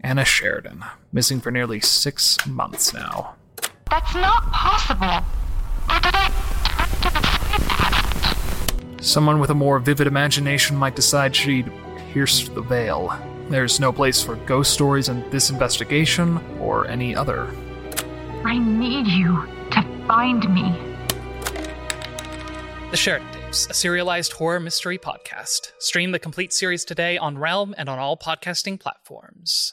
Anna Sheridan, missing for nearly 6 months now. That's not possible. Or did I... Someone with a more vivid imagination might decide she'd pierced the veil. There's no place for ghost stories in this investigation or any other. I need you to find me. The Sheridan Tapes, a serialized horror mystery podcast. Stream the complete series today on Realm and on all podcasting platforms.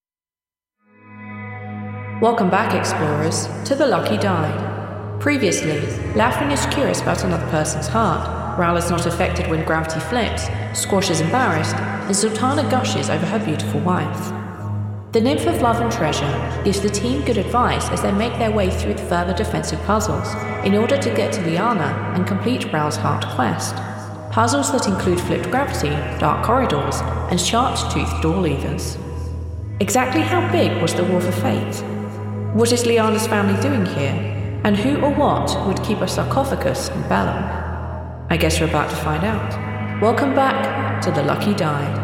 Welcome back, explorers, to The Lucky Die. Previously, Laughing is curious about another person's heart, Ral is not affected when gravity flips, Squash is embarrassed, and Sultana gushes over her beautiful wife. The Nymph of Love and Treasure gives the team good advice as they make their way through the further defensive puzzles in order to get to Liana and complete Ral's heart quest. Puzzles that include flipped gravity, dark corridors, and sharp-toothed door levers. Exactly how big was the Wharf of Fate? What is Liana's family doing here? And who or what would keep a sarcophagus in Bellum? I guess we're about to find out. Welcome back to The Lucky Die.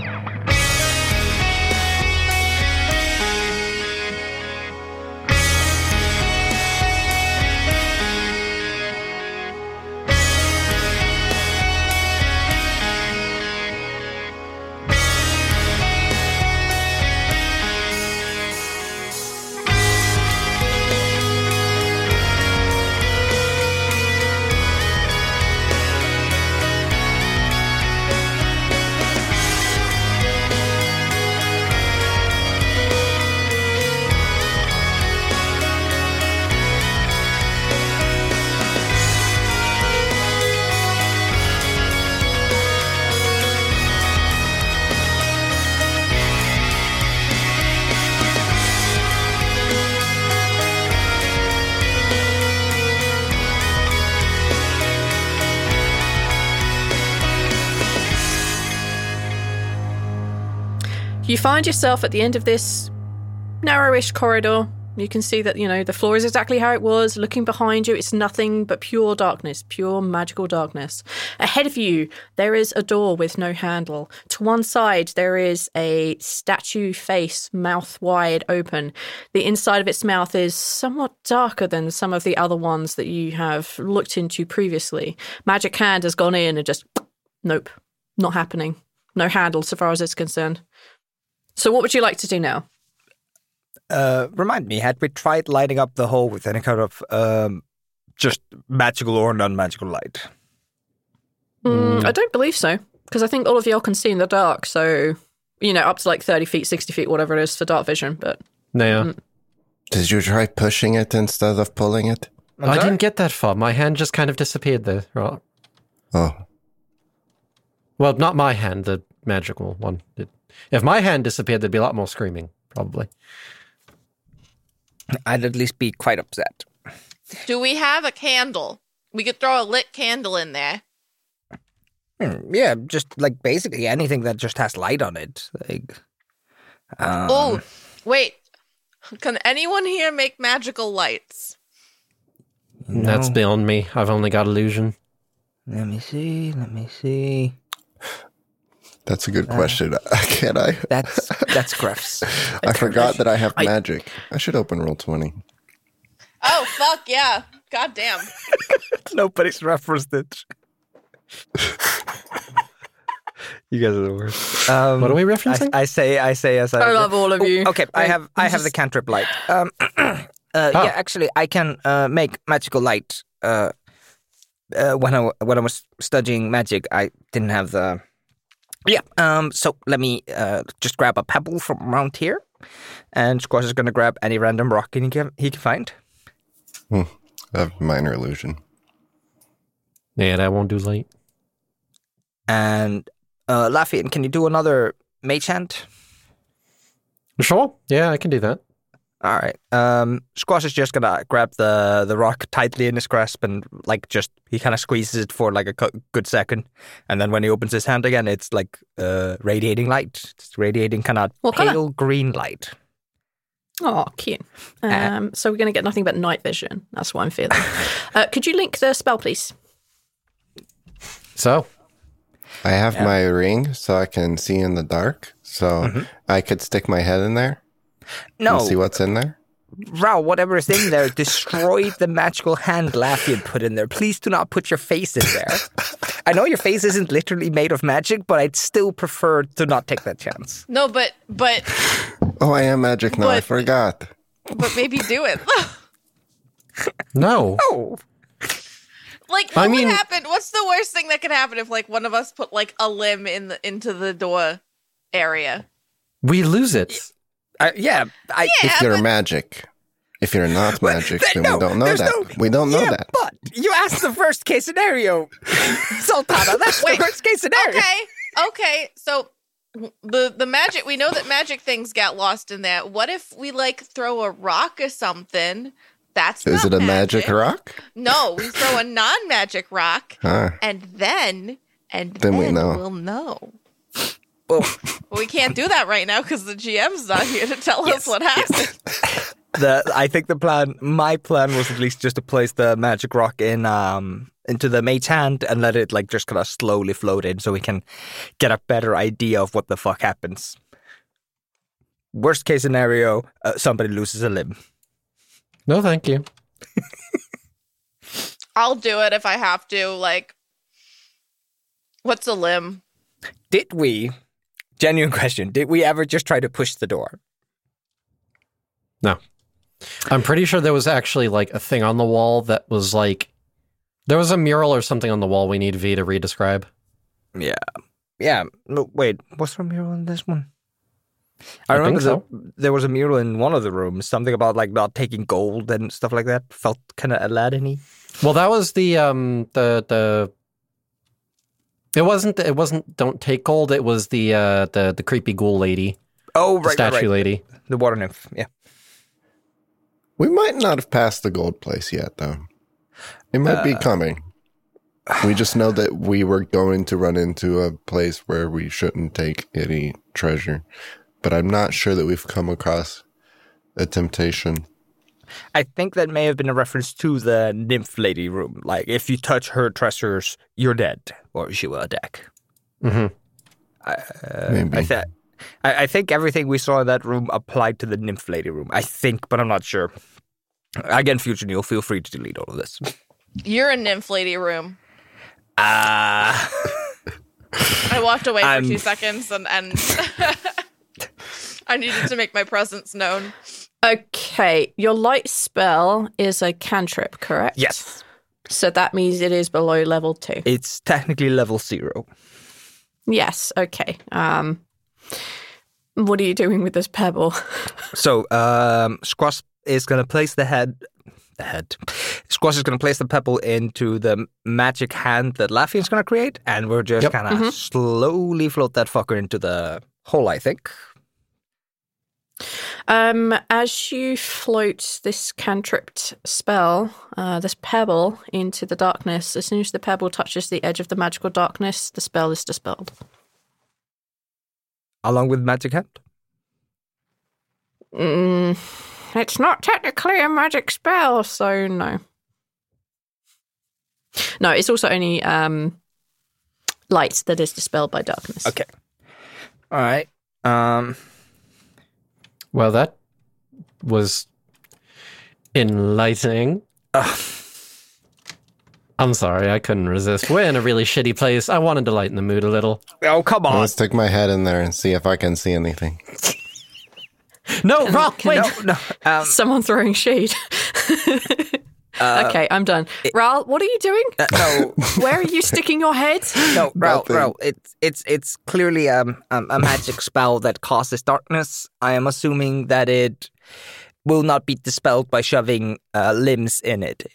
You find yourself at the end of this narrowish corridor. You can see that, the floor is exactly how it was. Looking behind you, it's nothing but pure darkness, pure magical darkness. Ahead of you, there is a door with no handle. To one side, there is a statue face, mouth wide open. The inside of its mouth is somewhat darker than some of the other ones that you have looked into previously. Magic Hand has gone in and just, nope, not happening. No handle so far as it's concerned. So what would you like to do now? Remind me, had we tried lighting up the hole with any kind of just magical or non-magical light? I don't believe so, because I think all of y'all can see in the dark, so, up to like 30 feet, 60 feet, whatever it is for dark vision, but... Yeah. Did you try pushing it instead of pulling it? I didn't get that far. My hand just kind of disappeared there. Right? Oh. Well, not my hand, the magical one. If my hand disappeared, there'd be a lot more screaming, probably. I'd at least be quite upset. Do we have a candle? We could throw a lit candle in there. Yeah, just like basically anything that just has light on it. Oh, wait. Can anyone here make magical lights? No. That's beyond me. I've only got illusion. Let me see. That's a good question. Can I? That's gross. I forgot that I have magic. I should open Roll20. Oh, fuck, yeah. God damn. Nobody's referenced it. You guys are the worst. What are we referencing? I say as I love all of you. Okay, I have the cantrip light. Yeah, actually, I can make magical light. When I was studying magic, I didn't have the... Yeah, so let me just grab a pebble from around here, and Squash is going to grab any random rock he can find. I have minor illusion. Yeah, that won't do light. And Lafayette, can you do another mage hand? Sure, yeah, I can do that. All right. Squash is just going to grab the rock tightly in his grasp and he kind of squeezes it for like a good second. And then when he opens his hand again, it's like radiating light. It's radiating kind of pale green light. Oh, cute. So we're going to get nothing but night vision. That's what I'm feeling. Could you link the spell, please? So? I have my ring so I can see in the dark. So I could stick my head in there and see what's in there. Ral, whatever is in there destroyed the magical hand Lafayette put in there. Please do not put your face in there. I know your face isn't literally made of magic, but I'd still prefer to not take that chance. No, but Oh, I am magic now. I forgot. but maybe do it. No. Oh. Like, what would happen? What's the worst thing that could happen if, like, one of us put, like, a limb into the door area? We lose it. If you're magic. If you're not magic, then we don't know that. We don't know that. But you asked the worst case scenario. Sultana, that's the worst case scenario. Okay. So the magic, we know that magic things get lost in that. What if we, like, throw a rock or something? Is it a magic rock? No, we throw a non-magic rock, and then we know. We'll know. Well, we can't do that right now because the GM's not here to tell us what happened. I think my plan was at least just to place the magic rock into the mate's hand and let it like just kind of slowly float in so we can get a better idea of what the fuck happens. Worst case scenario, somebody loses a limb. No, thank you. I'll do it if I have to. Like, what's a limb? Genuine question, did we ever just try to push the door? No. I'm pretty sure there was actually like a thing on the wall that was like, there was a mural or something on the wall we need V to redescribe. Yeah. No, wait, was there a mural in this one? I remember there was a mural in one of the rooms, something about like not taking gold and stuff like that. Felt kind of Aladdin-y. Well, that was the it wasn't don't take gold, it was the creepy ghoul lady. Oh, right, the statue right. lady. The water nymph, yeah. We might not have passed the gold place yet, though. It might be coming. We just know that we were going to run into a place where we shouldn't take any treasure. But I'm not sure that we've come across a temptation. I think that may have been a reference to the nymph lady room. Like, if you touch her treasures, you're dead, or she will attack. Mm-hmm. Maybe. I think everything we saw in that room applied to the nymph lady room. I think, but I'm not sure. Again, future Neil, feel free to delete all of this. You're a nymph lady room. I walked away for 2 seconds and I needed to make my presence known. Okay, your light spell is a cantrip, correct? Yes. So that means it is below level 2. It's technically level 0. Yes, okay. What are you doing with this pebble? So, Squash is going to place Squash is going to place the pebble into the magic hand that Lafayette's going to create, and we're just kind of slowly float that fucker into the hole, I think. As you float this cantripped spell, this pebble into the darkness, as soon as the pebble touches the edge of the magical darkness, the spell is dispelled. Along with magic hand? It's not technically a magic spell, so no. No, it's also only light that is dispelled by darkness. Okay. All right. Well, that was enlightening. I'm sorry, I couldn't resist. We're in a really shitty place. I wanted to lighten the mood a little. Oh, come on. I'll stick my head in there and see if I can see anything. No, Ral, wait. No. Someone throwing shade. Okay, I'm done. Ral, what are you doing? No. Where are you sticking your head? No, Ral, it's clearly a magic spell that causes darkness. I am assuming that it will not be dispelled by shoving limbs in it.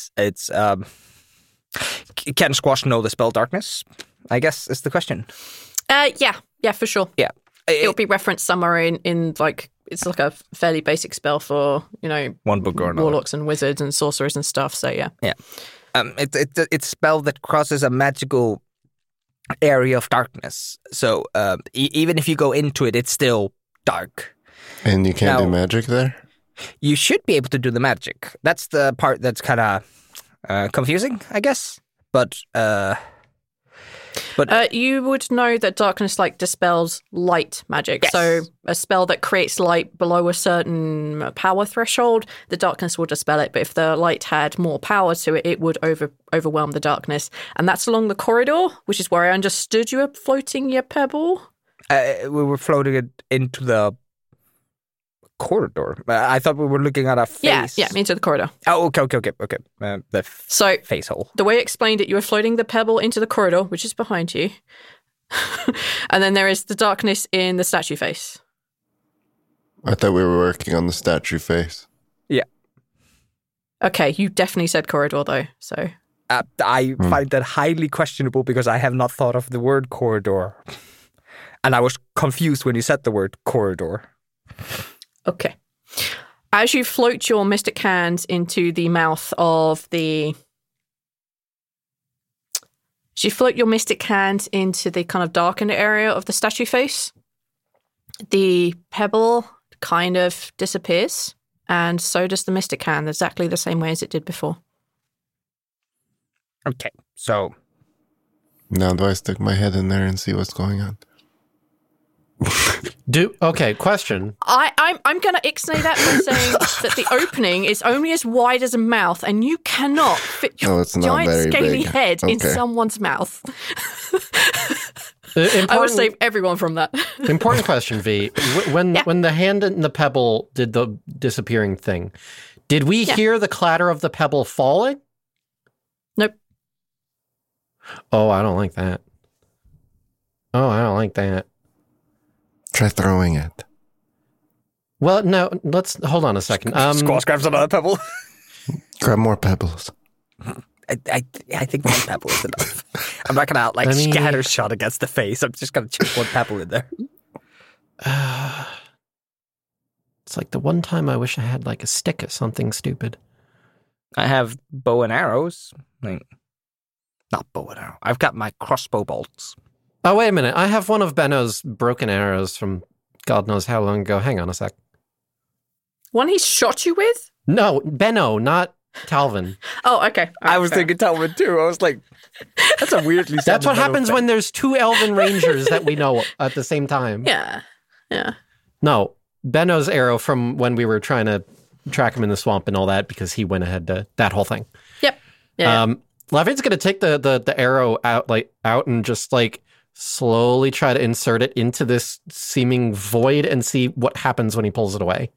Can Squash know the spell darkness? I guess is the question. Yeah, for sure. Yeah. It'll be referenced somewhere in like, it's like a fairly basic spell for, one book or another. Warlocks and wizards and sorcerers and stuff, so yeah. Yeah. It's a spell that crosses a magical area of darkness. So even if you go into it, it's still dark. And you can't do magic there? You should be able to do the magic. That's the part that's kind of confusing, I guess. But But You would know that darkness dispels light magic. Yes. So a spell that creates light below a certain power threshold, the darkness will dispel it. But if the light had more power to it, it would overwhelm the darkness. And that's along the corridor, which is where I understood you were floating your pebble. we were floating it into the corridor. I thought we were looking at a face. Yeah, into the corridor. Oh, okay. So face hole. the way I explained it, you were floating the pebble into the corridor, which is behind you. And then there is the darkness in the statue face. I thought we were working on the statue face. Yeah. Okay, you definitely said corridor, though, so... I find that highly questionable because I have not thought of the word corridor. And I was confused when you said the word corridor. Okay. As you float your mystic hands into the mouth of the... As you float your mystic hands into the kind of darkened area of the statue face, the pebble kind of disappears, and so does the mystic hand, exactly the same way as it did before. Okay, so... Now do I stick my head in there and see what's going on? Okay, question. I'm going to ixnay that by saying that the opening is only as wide as a mouth, and you cannot fit your it's not giant very scaly big. head in Okay. someone's mouth. I would save everyone from that. Important question, V. When the hand and the pebble did the disappearing thing, did we hear the clatter of the pebble falling? Nope. Oh, I don't like that. Try throwing it. Well, no, let's hold on a second. Squash grabs another pebble. Grab more pebbles. I think one pebble is enough. I'm not going to scatter shot against the face. I'm just going to chip one pebble in there. It's like the one time I wish I had a stick or something stupid. I have bow and arrows. Not bow and arrow. I've got my crossbow bolts. Oh, wait a minute. I have one of Benno's broken arrows from God knows how long ago. Hang on a sec. One he shot you with? No, Benno, not Talvin. Oh, okay. I was thinking Talvin too. I was like, that's a weirdly That's what happens when there's two elven rangers that we know at the same time. Yeah. No, Benno's arrow from when we were trying to track him in the swamp and all that because he went ahead to that whole thing. Yep. Yeah. Lavin's going to take the arrow out and just slowly try to insert it into this seeming void and see what happens when he pulls it away.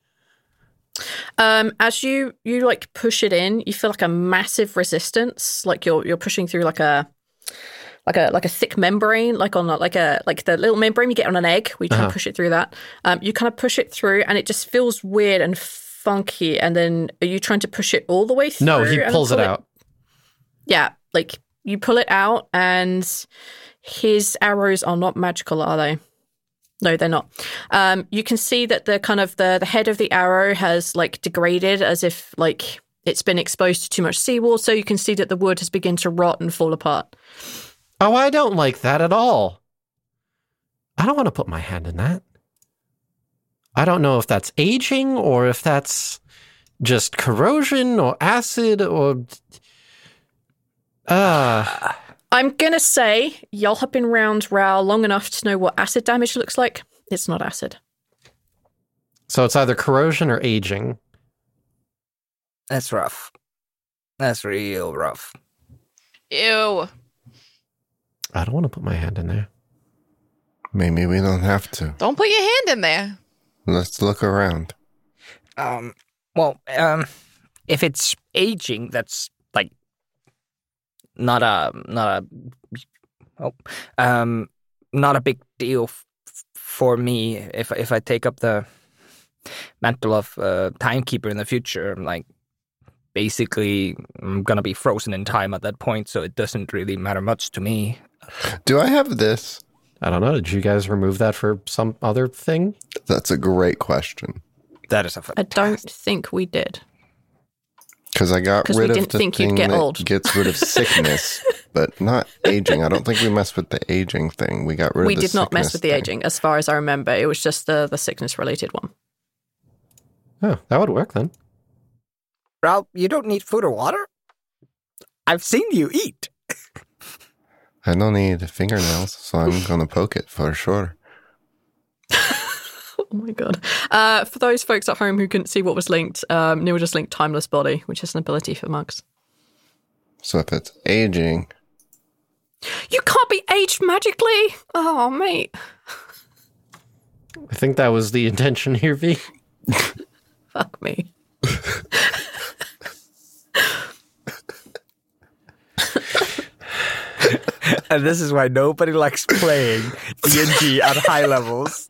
As you push it in, you feel a massive resistance, you're pushing through a thick membrane, on the little membrane you get on an egg. We try to push it through that. You kind of push it through, and it just feels weird and funky. And then, are you trying to push it all the way through? No, he pulls it out. Yeah, you pull it out, and his arrows are not magical, are they? No, they're not. You can see that the head of the arrow has degraded, as if it's been exposed to too much seawater. You can see that the wood has begun to rot and fall apart. Oh, I don't like that at all. I don't want to put my hand in that. I don't know if that's aging or if that's just corrosion or acid or... I'm going to say y'all have been round Ral long enough to know what acid damage looks like. It's not acid. So it's either corrosion or aging. That's rough. That's real rough. Ew. I don't want to put my hand in there. Maybe we don't have to. Don't put your hand in there. Let's look around. If it's aging, that's not a big deal for me. If I take up the mantle of timekeeper in the future, basically I'm gonna be frozen in time at that point, so it doesn't really matter much to me. Do I have this? I don't know. Did you guys remove that for some other thing? That's a great question. That is a I don't think we did. Because I got rid of the thing that gets rid of sickness, but not aging. I don't think we messed with the aging thing. We got rid of the sickness. We did not mess with the aging, as far as I remember. It was just the sickness-related one. Oh, that would work then. Ralph, you don't need food or water? I've seen you eat. I don't need fingernails, so I'm going to poke it for sure. Oh my god. For those folks at home who couldn't see what was linked, Neil just linked Timeless Body, which is an ability for monks. So if it's aging... You can't be aged magically! Oh, mate. I think that was the intention here, V. Fuck me. And this is why nobody likes playing D&D at high levels.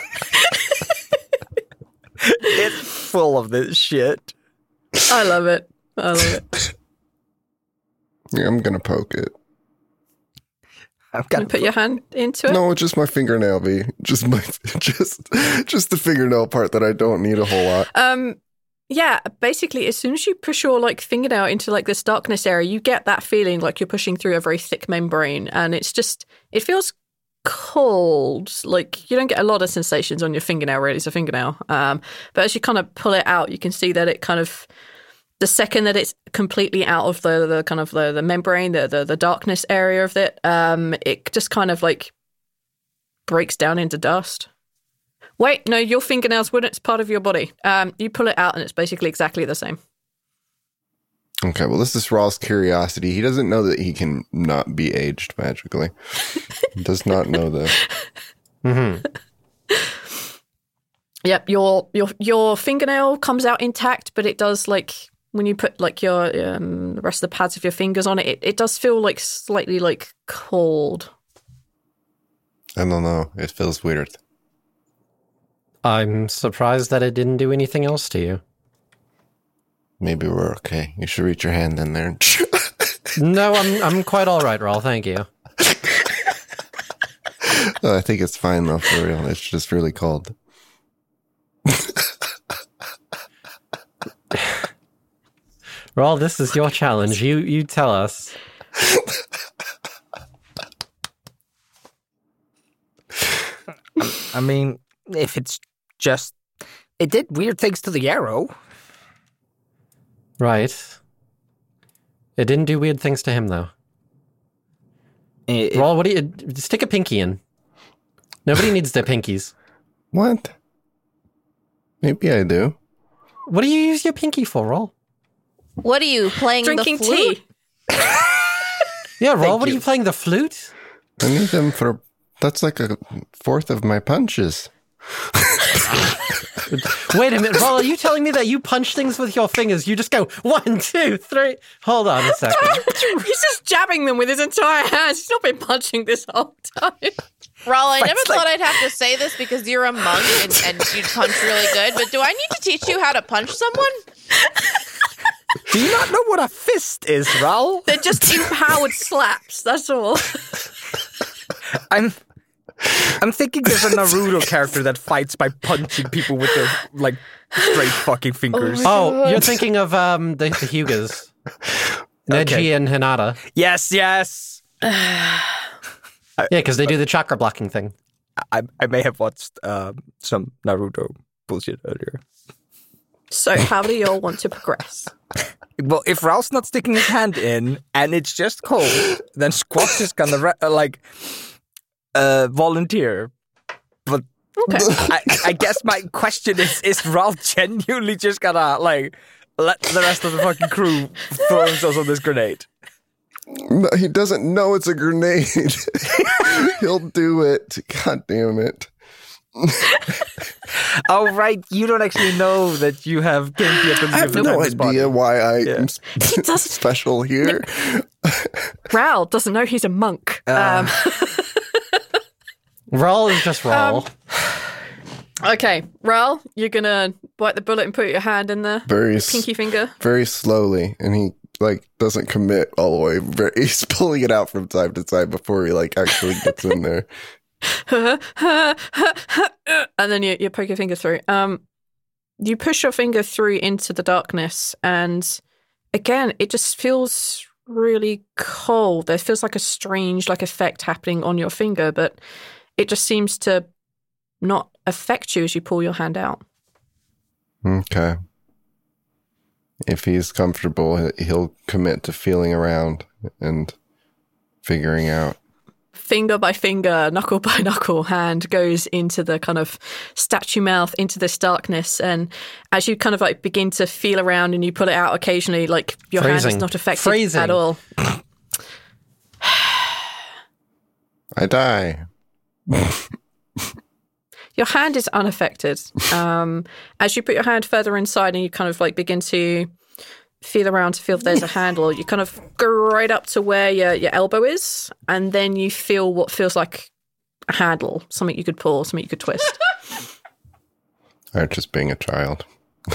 It's full of this shit. I love it. I love it. Yeah, I'm going to poke it. I'm Can you put your hand into it? No, just my fingernail, V. Just the fingernail part that I don't need a whole lot. Yeah, basically, as soon as you push your fingernail into this darkness area, you get that feeling like you're pushing through a very thick membrane, and it feels cold. You don't get a lot of sensations on your fingernail. Really, it's a fingernail. But as you kind of pull it out, you can see that it kind of, the second that it's completely out of the kind of the membrane, the darkness area of it, it just kind of breaks down into dust. Wait, no, your fingernails wouldn't. It's part of your body. You pull it out and it's basically exactly the same. Okay, well, this is Raw's curiosity. He doesn't know that he can not be aged magically. He does not know this. Mm-hmm. Yep, your fingernail comes out intact, but it does, when you put, your the rest of the pads of your fingers on it, it does feel, slightly, cold. I don't know. It feels weird. I'm surprised that it didn't do anything else to you. Maybe we're okay. You should reach your hand in there. No, I'm quite all right, Rawl. Thank you. I think it's fine, though, for real. It's just really cold. Rawl, this is your challenge. You tell us. I mean, if it's just... It did weird things to the arrow. Right. It didn't do weird things to him, though. Rawl, what do you... Stick a pinky in. Nobody needs their pinkies. What? Maybe I do. What do you use your pinky for, Rawl? What are you playing? Drinking the flute? tea. Yeah, Rawl, what are you playing, the flute? I need them for... That's like a fourth of my punches. Wait a minute, Rawl, are you telling me that you punch things with your fingers? You just go 1, 2, 3. Hold on a second. He's just jabbing them with his entire hands. He's not been punching this whole time. Rawl, I never thought I'd have to say this because you're a monk and you punch really good, but do I need to teach you how to punch someone? Do you not know what a fist is, Rawl? They're just empowered slaps, that's all. I'm thinking there's a Naruto character that fights by punching people with their, straight fucking fingers. Oh, you're thinking of the Hyugas. Neji and Hinata. Yes. Yeah, because they do the chakra blocking thing. I may have watched some Naruto bullshit earlier. So how do you all want to progress? Well, if Ralph's not sticking his hand in and it's just cold, then Squash is gonna volunteer. But Okay. I guess my question is Ralph genuinely just gonna let the rest of the fucking crew throw themselves on this grenade? No, he doesn't know it's a grenade. He'll do it. God damn it. Oh, right. You don't actually know that you have gained the ability I have of no his body. idea why I am special here. Raoul doesn't know he's a monk. Rawl is just Rawl. Okay, Raoul, you're going to bite the bullet and put your hand in the pinky finger? Very slowly, and he doesn't commit all the way. He's pulling it out from time to time before he actually gets in there. And then you poke your finger through. You push your finger through into the darkness, and again, it just feels really cold. There feels like a strange effect happening on your finger, but it just seems to not affect you as you pull your hand out. Okay. If he's comfortable, he'll commit to feeling around and figuring out finger by finger, knuckle by knuckle hand goes into the kind of statue mouth, into this darkness. And as you kind of like begin to feel around and you pull it out occasionally, like your hand is not affected at all. I die. Your hand is unaffected. As you put your hand further inside and you kind of like begin to feel around to feel if there's a handle, you kind of go right up to where your elbow is, and then you feel what feels like a handle, something you could pull, something you could twist. Or just being a child.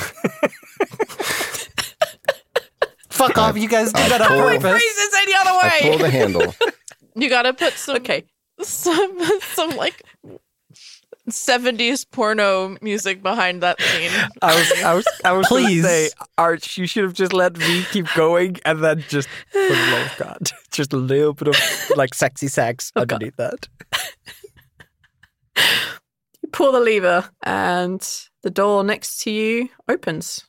Fuck off, you guys do that on Phrase purpose. this any other way. I pull the handle. You gotta put some some like 70s porno music behind that scene. I was Please. gonna say, Arch, you should have just let me keep going and then just, for the love of God, just a little bit of like sexy sex underneath that. You pull the lever and the door next to you opens.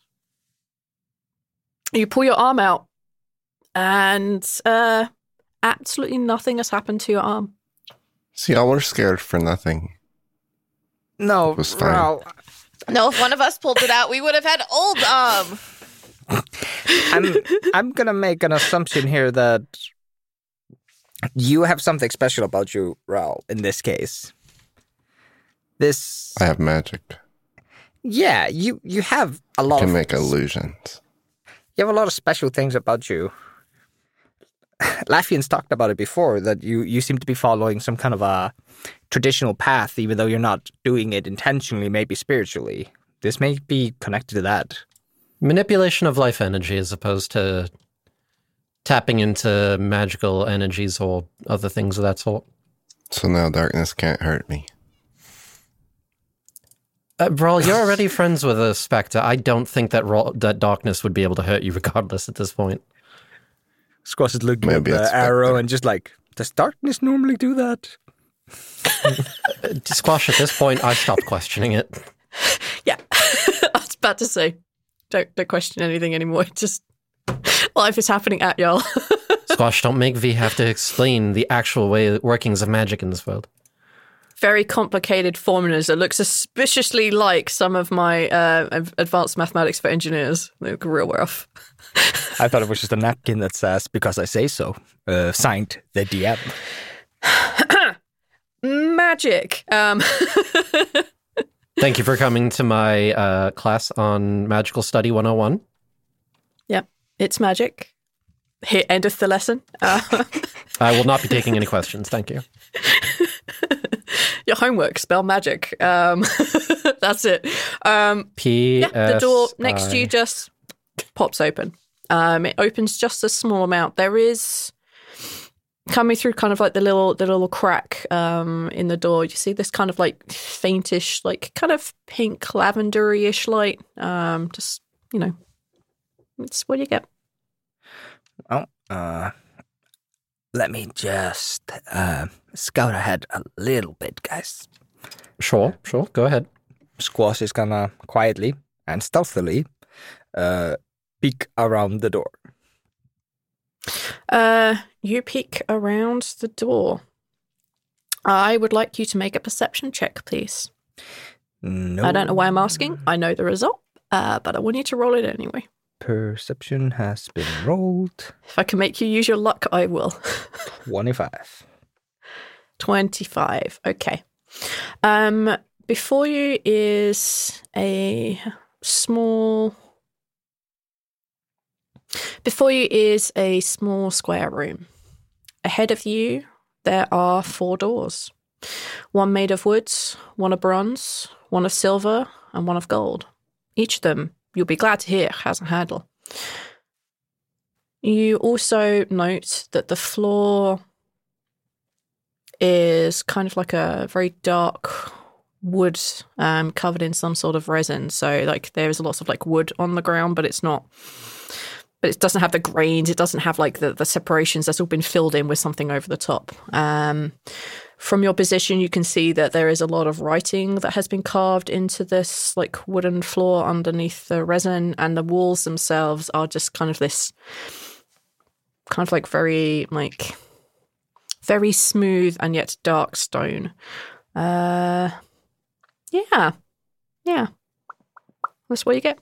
You pull your arm out and absolutely nothing has happened to your arm. See, y'all were scared for nothing. No, It was fine. Ral, No, if one of us pulled it out, we would have had old I'm gonna make an assumption here that you have something special about you, Ral, in this case. I have magic. Yeah, you have a lot Can of... make illusions. You have a lot of special things about you. Laffian's talked about it before, that you seem to be following some kind of a traditional path, even though you're not doing it intentionally, maybe spiritually. This may be connected to that. Manipulation of life energy as opposed to tapping into magical energies or other things of that sort. So now darkness can't hurt me. Brawl, you're already friends with a Spectre. I don't think that darkness would be able to hurt you regardless at this point. Squash is looking Maybe at it's the arrow Spectre. and just like, does darkness normally do that? Squash, at this point, I stopped questioning it. Yeah, I was about to say, don't question anything anymore. Just life is happening at y'all. Squash, don't make V have to explain the actual workings of magic in this world. Very complicated formulas that look suspiciously like some of my advanced mathematics for engineers. They look real rough. I thought it was just a napkin that says, because I say so, signed the DM. Magic. Thank you for coming to my class on Magical Study 101. Yep, it's magic. Here endeth the lesson. I will not be taking any questions, thank you. Your homework, spell magic. That's it. P. The door next to you just pops open. It opens just a small amount. There is coming through kind of like the little crack in the door. You see this kind of like faintish, like kind of pink lavendery-ish light. Just, you know, it's what you get. Oh, let me just scout ahead a little bit, guys. Sure, go ahead. Squash is gonna quietly and stealthily peek around the door. You peek around the door. I would like you to make a perception check, please. No. I don't know why I'm asking. I know the result, but I want you to roll it anyway. Perception has been rolled. If I can make you use your luck, I will. 25. 25. Okay. Before you is a small square room. Ahead of you, there are 4 doors. One made of wood, one of bronze, one of silver, and one of gold. Each of them, you'll be glad to hear, has a handle. You also note that the floor is kind of like a very dark wood covered in some sort of resin. So like there's lots of like wood on the ground, but it doesn't have the grains. It doesn't have like the separations. That's all been filled in with something over the top. From your position, you can see that there is a lot of writing that has been carved into this like wooden floor underneath the resin, and the walls themselves are just kind of this kind of like very like very smooth and yet dark stone. Yeah. That's what you get.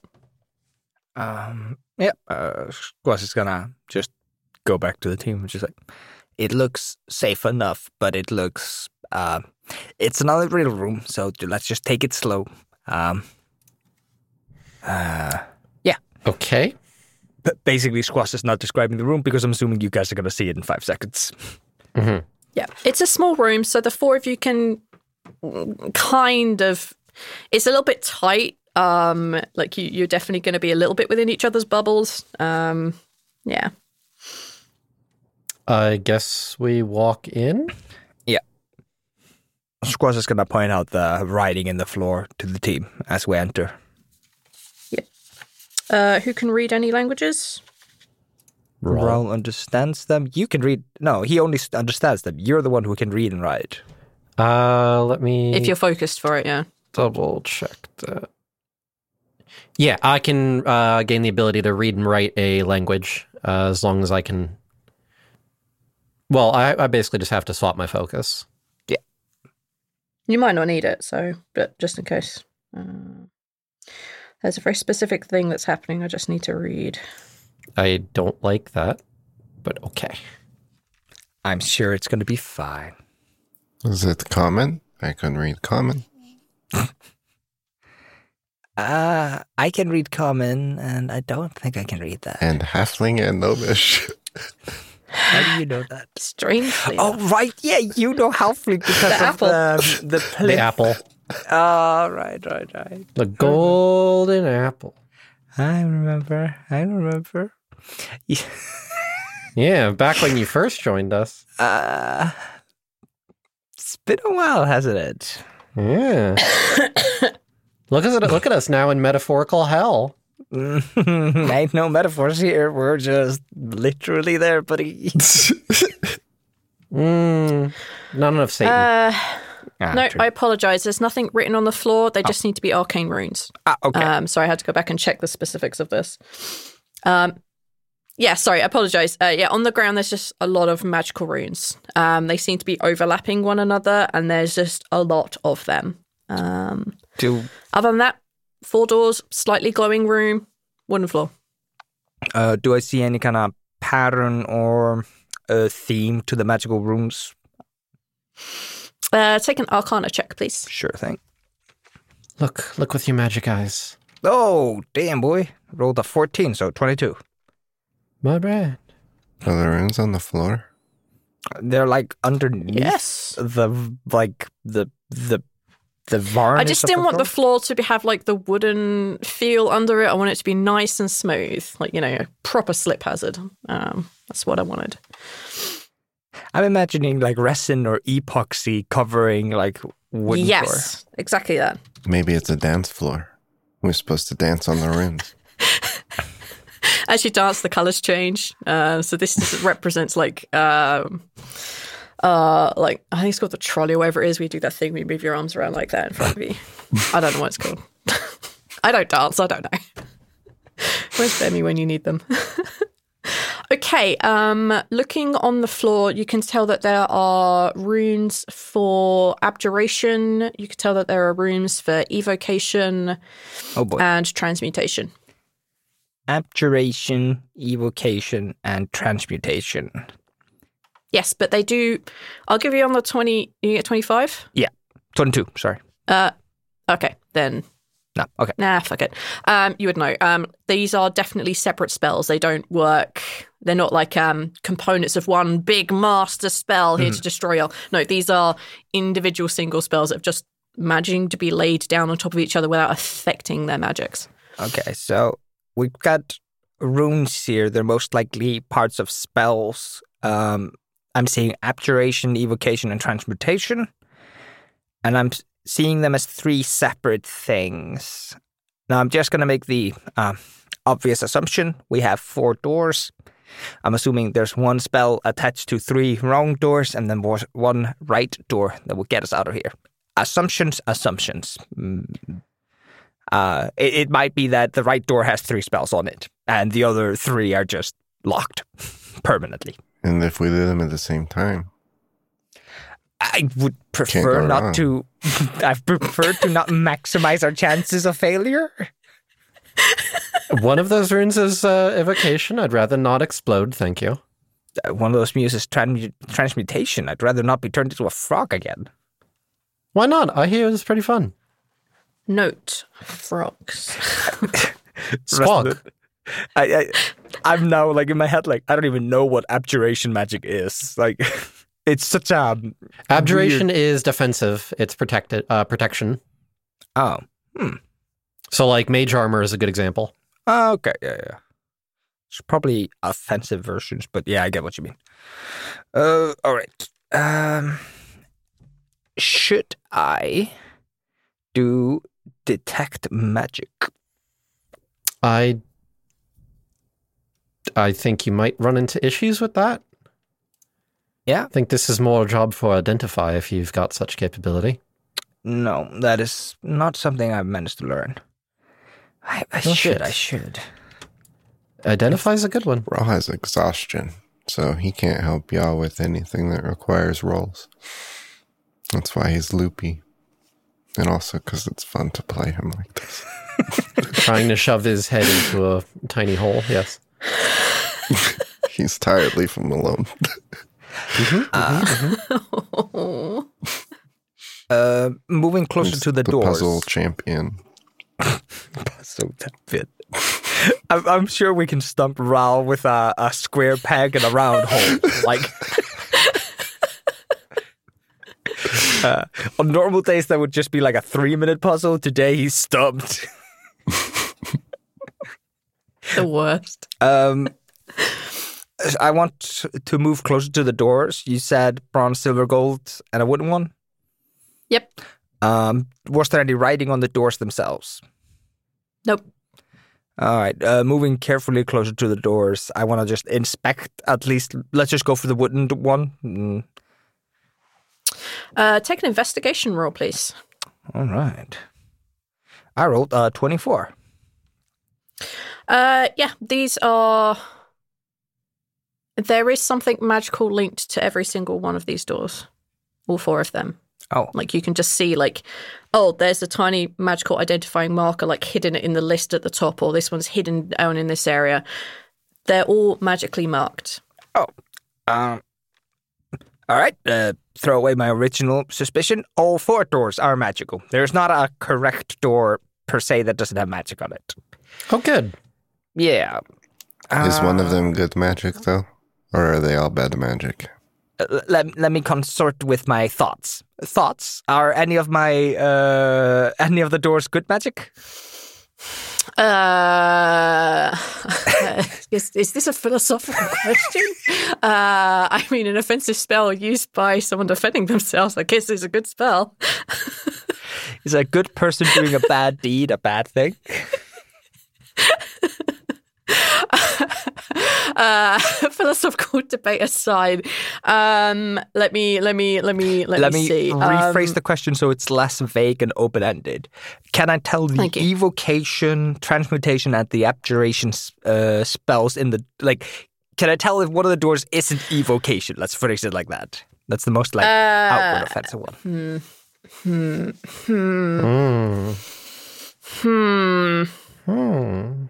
Squash is gonna just go back to the team, which is like, it looks safe enough, but it looks, it's another real room, so let's just take it slow. Yeah. Okay. But basically, Squash is not describing the room because I'm assuming you guys are gonna see it in 5 seconds. Mm-hmm. Yeah, it's a small room, so the 4 of you can kind of... It's a little bit tight. Like, you're definitely going to be a little bit within each other's bubbles. Yeah. I guess we walk in? Yeah. Squash is going to point out the writing in the floor to the team as we enter. Yeah. Who can read any languages? Raul understands them. You can read... No, he only understands them. You're the one who can read and write. Let me... If you're focused for it, yeah. Double check that. Yeah, I can gain the ability to read and write a language as long as I can... Well, I basically just have to swap my focus. Yeah. You might not need it, but just in case. There's a very specific thing that's happening I just need to read. I don't like that, but okay. I'm sure it's going to be fine. Is it common? I can read common. I can read common, and I don't think I can read that. And halfling and gnomish. How do you know that? Strangely. Oh, right. Yeah, you know halfling because the of apple. The apple. Oh, right. The golden apple. I remember. Yeah, back when you first joined us. It's been a while, hasn't it? Yeah. Look at us now in metaphorical hell. Ain't no metaphors here. We're just literally there, buddy. Not enough Satan. No, true. I apologize. There's nothing written on the floor. They just need to be arcane runes. Okay. So I had to go back and check the specifics of this. Yeah, sorry, I apologize. Yeah, on the ground, there's just a lot of magical runes. They seem to be overlapping one another, and there's just a lot of them. Other than that, 4 doors, slightly glowing room, wooden floor. Do I see any kind of pattern or theme to the magical runes? Take an Arcana check, please. Sure thing. Look with your magic eyes. Oh, damn, boy. Rolled a 14, so 22. My bad. Are the runes on the floor? They're like underneath the varnish. I just didn't want the floor to have like the wooden feel under it. I want it to be nice and smooth, like, a proper slip hazard. That's what I wanted. I'm imagining like resin or epoxy covering like wooden floor. Exactly that. Maybe it's a dance floor. We're supposed to dance on the runes. As you dance, the colours change. So this represents like I think it's called the trolley or whatever it is. We do that thing where you move your arms around like that in front of you. I don't know what it's called. I don't dance. I don't know. Where's Bemi when you need them? Okay. Looking on the floor, you can tell that there are runes for abjuration. You can tell that there are runes for evocation. Oh boy. And transmutation. Abjuration, evocation, and transmutation. Yes, but they do... I'll give you on the 20... You get 25? Yeah, 22, sorry. Okay, then... No, okay. Nah, fuck it. You would know. These are definitely separate spells. They don't work... They're not like components of one big master spell here to destroy all. No, these are individual single spells that have just managing to be laid down on top of each other without affecting their magics. Okay, so we've got runes here. They're most likely parts of spells. I'm seeing abjuration, evocation, and transmutation. And I'm seeing them as 3 separate things. Now, I'm just going to make the obvious assumption. We have 4 doors. I'm assuming there's 1 spell attached to 3 wrong doors and then 1 right door that will get us out of here. Assumptions. It might be that the right door has 3 spells on it, and the other 3 are just locked permanently. And if we do them at the same time? I would prefer not to. I prefer to not maximize our chances of failure. One of those runes is evocation. I'd rather not explode, thank you. One of those uses transmutation. I'd rather not be turned into a frog again. Why not? I hear it's pretty fun. Note, frogs. Squawk. I'm now like in my head, like I don't even know what abjuration magic is. Like it's such a abjuration is defensive. It's protection. Oh. So like mage armor is a good example. Oh, okay, yeah. It's probably offensive versions, but yeah, I get what you mean. All right. Should I do detect magic? I think you might run into issues with that. Yeah? I think this is more a job for Identify if you've got such capability. No, that is not something I've managed to learn. I should. Identify's a good one. Raw has exhaustion, so he can't help y'all with anything that requires rolls. That's why he's loopy. And also because it's fun to play him like this. Trying to shove his head into a tiny hole, yes. He's tired, leave him alone. Moving closer to the doors. Puzzle champion. Puzzle champion. I'm sure we can stump Ral with a square peg and a round hole. Like, on normal days, that would just be like a 3-minute puzzle. Today, he's stumped. The worst. I want to move closer to the doors. You said bronze, silver, gold, and a wooden one? Yep. Was there any writing on the doors themselves? Nope. All right. Moving carefully closer to the doors. I want to just inspect at least. Let's just go for the wooden one. Take an investigation roll, please. All right. I rolled 24. Yeah, these are... There is something magical linked to every single one of these doors. All 4 of them. Oh. Like, you can just see, like, oh, there's a tiny magical identifying marker, like, hidden in the list at the top, or this one's hidden down in this area. They're all magically marked. Oh. All right. Throw away my original suspicion. All 4 doors are magical. There's not a correct door, per se, that doesn't have magic on it. Oh, good. Yeah. Is one of them good magic, though? Or are they all bad magic? Let me consort with my thoughts. Thoughts? Are any of the doors good magic? Is this a philosophical question? I mean, an offensive spell used by someone defending themselves, I guess, is a good spell. Is a good person doing a bad deed a bad thing? Philosophical debate aside, let me see. Rephrase the question so it's less vague and open-ended. Can I tell the evocation, transmutation, and the abjuration spells in the Can I tell if one of the doors isn't evocation? Let's phrase it like that. That's the most outward offensive one.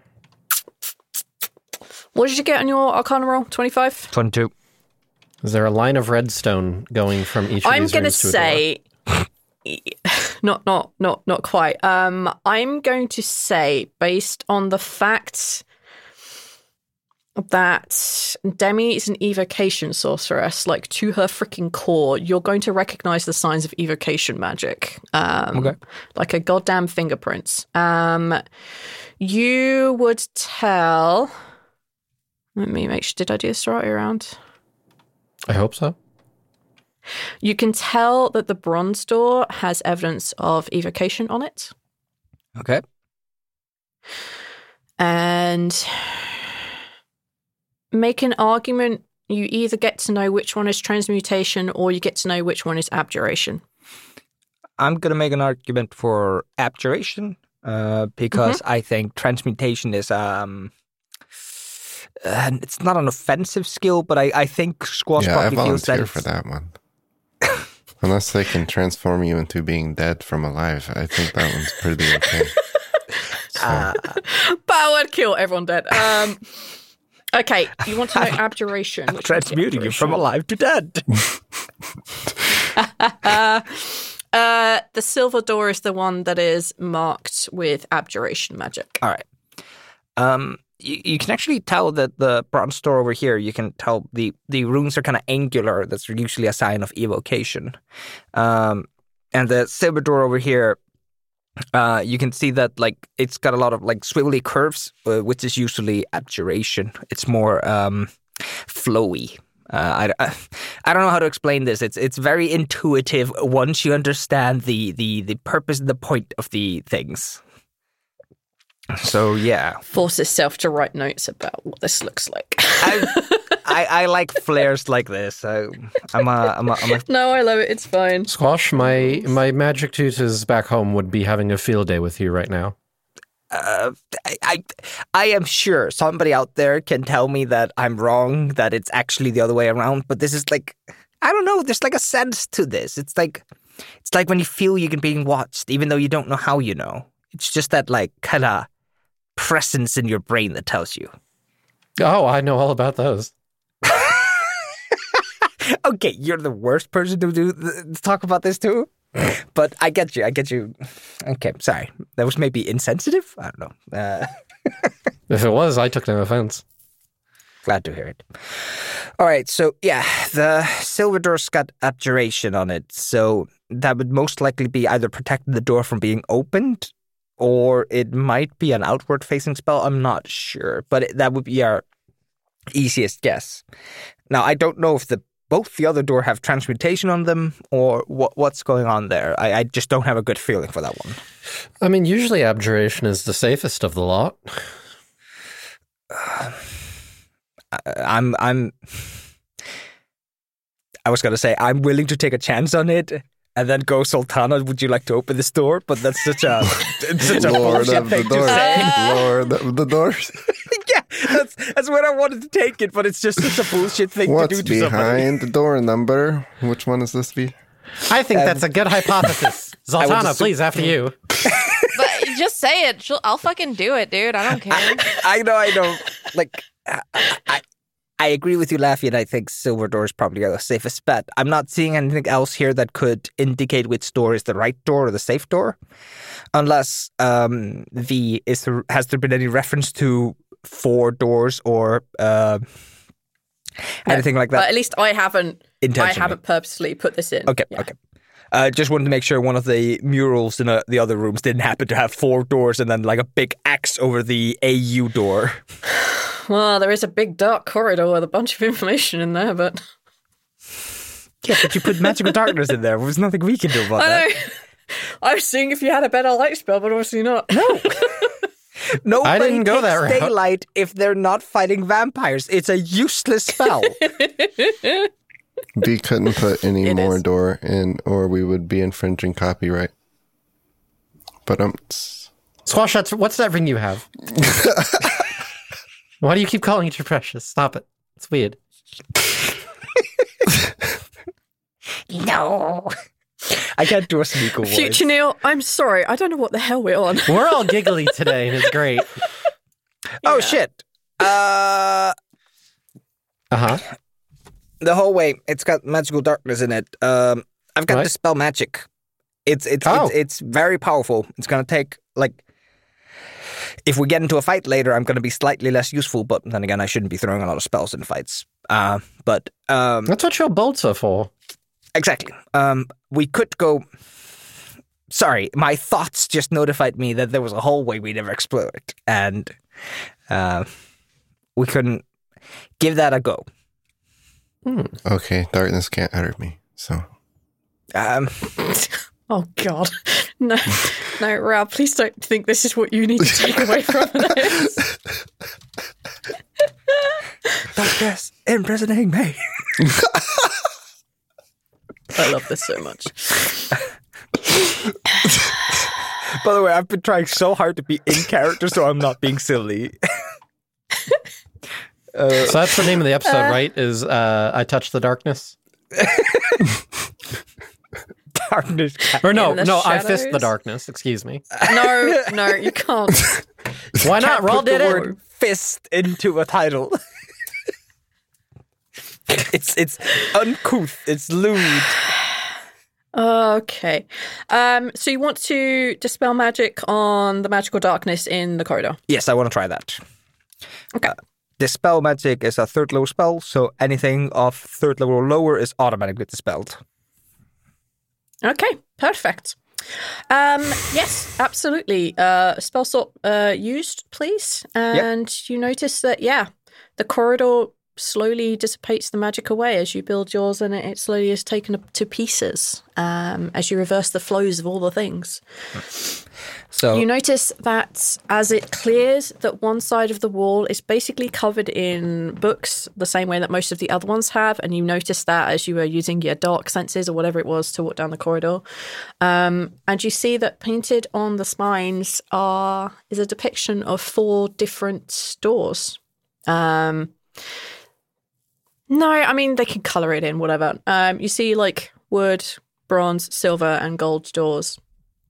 What did you get on your Arcana roll? 25? 22. Is there a line of redstone going from each of these rooms to a door? I'm going to say... Not quite. I'm going to say, based on the fact that Demi is an evocation sorceress, like to her freaking core, you're going to recognize the signs of evocation magic. Okay. Like a goddamn fingerprints. You would tell... Let me make sure. Did I do this the right way around? I hope so. You can tell that the bronze door has evidence of evocation on it. Okay. And make an argument. You either get to know which one is transmutation or you get to know which one is abjuration. I'm going to make an argument for abjuration because I think transmutation is... it's not an offensive skill, but I think Squash probably feels that I volunteer for that one. Unless they can transform you into being dead from alive. I think that one's pretty okay. But I would kill everyone dead. Okay, you want to know abjuration. Transmuting you from alive to dead. The silver door is the one that is marked with abjuration magic. All right. You can actually tell that the bronze door over here, you can tell the runes are kind of angular. That's usually a sign of evocation. And the silver door over here, you can see that like it's got a lot of like swivelly curves, which is usually abjuration. It's more flowy. I don't know how to explain this. It's very intuitive once you understand the purpose and the point of the things. So yeah, force itself to write notes about what this looks like. I like flares like this. So I'm a No, I love it. It's fine. Squash, my magic tutors back home would be having a field day with you right now. I am sure somebody out there can tell me that I'm wrong, that it's actually the other way around. But this is like, I don't know. There's like a sense to this. It's like when you feel you're being watched, even though you don't know how you know. It's just that like kind of presence in your brain that tells you. Oh, I know all about those. Okay, you're the worst person to talk about this too. But I get you. Okay, sorry. That was maybe insensitive? I don't know. If it was, I took no offense. Glad to hear it. All right, so yeah, the silver door's got abjuration on it. So that would most likely be either protecting the door from being opened, or it might be an outward-facing spell. I'm not sure, but that would be our easiest guess. Now, I don't know if both the other door have transmutation on them, or what's going on there. I just don't have a good feeling for that one. I mean, usually abjuration is the safest of the lot. I was going to say, I'm willing to take a chance on it, and then go, Sultana, would you like to open this door? But that's such a bullshit thing to say. Lord of the doors. Yeah, that's where I wanted to take it, but it's just such a bullshit thing to do to somebody. What's behind the door number? Which one is this be? I think that's a good hypothesis. Zoltana, please, after you. But just say it. I'll fucking do it, dude. I don't care. I know. Like, I agree with you, Laffy, and I think silver door is probably the safest bet. I'm not seeing anything else here that could indicate which door is the right door or the safe door, unless has there been any reference to 4 doors or anything like that? But at least I haven't purposely put this in. Okay. Just wanted to make sure one of the murals in the other rooms didn't happen to have 4 doors and then like a big X over the AU door. Well, there is a big dark corridor with a bunch of information in there, but... Yeah, but you put magical darkness in there. There's nothing we can do about that. I know. I was seeing if you had a better light spell, but obviously not. No. I didn't go that route. Daylight if they're not fighting vampires. It's a useless spell. We couldn't put any more door in, or we would be infringing copyright. But Squash, what's that ring you have? Why do you keep calling it your precious? Stop it. It's weird. No. I can't do a sneaker voice. Future Neil, I'm sorry. I don't know what the hell we're on. We're all giggly today, and it's great. Oh, shit. Uh-huh. The hallway, it's got magical darkness in it. I've got to spell magic. It's very powerful. It's going to take, like... If we get into a fight later, I'm going to be slightly less useful, but then again, I shouldn't be throwing a lot of spells in fights. But that's what your bolts are for. Exactly. We could go... Sorry, my thoughts just notified me that there was a hallway we never explored, and we couldn't give that a go. Okay, darkness can't hurt me, so... Oh, God. No, Rob, please don't think this is what you need to take away from this. Darkness imprisoning me. I love this so much. By the way, I've been trying so hard to be in character so I'm not being silly. So that's the name of the episode, right? Is I Touch the Darkness? darkness. Or no, In the I fist the shadows? darkness. Excuse me. No, you can't. Why not? Raul did the it. word fist into a title. It's uncouth. It's lewd. Okay. So you want to dispel magic on the magical darkness in the corridor? Yes, I want to try that. Okay. Dispel magic is a 3rd level spell, so anything of 3rd level or lower is automatically dispelled. Okay, perfect. Yes, absolutely. Spell slot used, please. And you notice that, the corridor slowly dissipates the magic away as you build yours, and it slowly is taken to pieces as you reverse the flows of all the things. So You notice that as it clears, that one side of the wall is basically covered in books, the same way that most of the other ones have, and you notice that as you were using your dark senses or whatever it was to walk down the corridor. And you see that painted on the spines is a depiction of 4 different doors. No, I mean, they can colour it in, whatever. You see, like, wood, bronze, silver, and gold doors.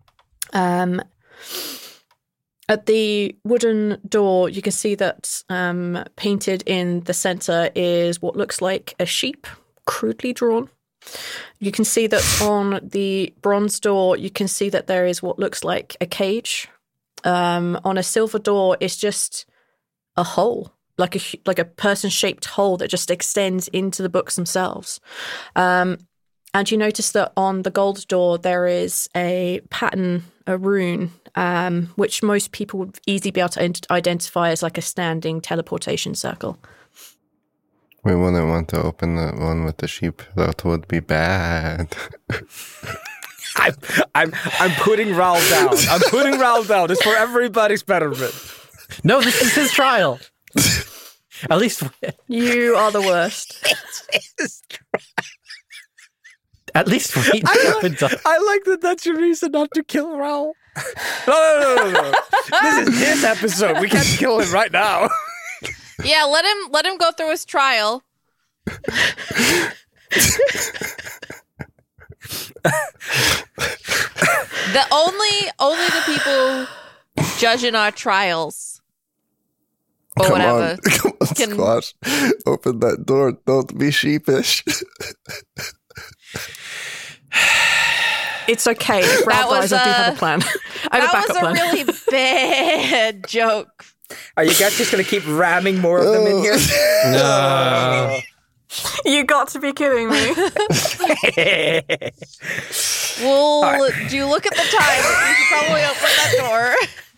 At the wooden door, you can see that painted in the centre is what looks like a sheep, crudely drawn. You can see that on the bronze door, you can see that there is what looks like a cage. On a silver door, it's just a hole. Like a person-shaped hole that just extends into the books themselves. And you notice that on the gold door, there is a pattern, a rune, which most people would easily be able to identify as like a standing teleportation circle. We wouldn't want to open the one with the sheep. That would be bad. I'm putting Raul down. I'm putting Raul down. It's for everybody's betterment. No, this is his trial. At least You are the worst. At least we haven't done. I like that that's your reason not to kill Raul. No. This is his episode. We can't kill him right now. Yeah, let him go through his trial. Only the people judging our trials or Come whatever. on, Squash. Open that door. Don't be sheepish. It's okay. Raul dies, I do have a plan. I have a backup plan. That was a really bad joke. Are you guys just going to keep ramming more of them in here? No. You got to be kidding me. Well, do you look at the time? You should probably open that door.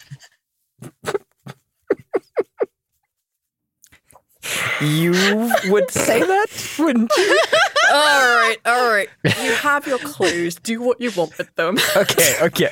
You would say that, wouldn't you? All right. You have your clues. Do what you want with them. Okay.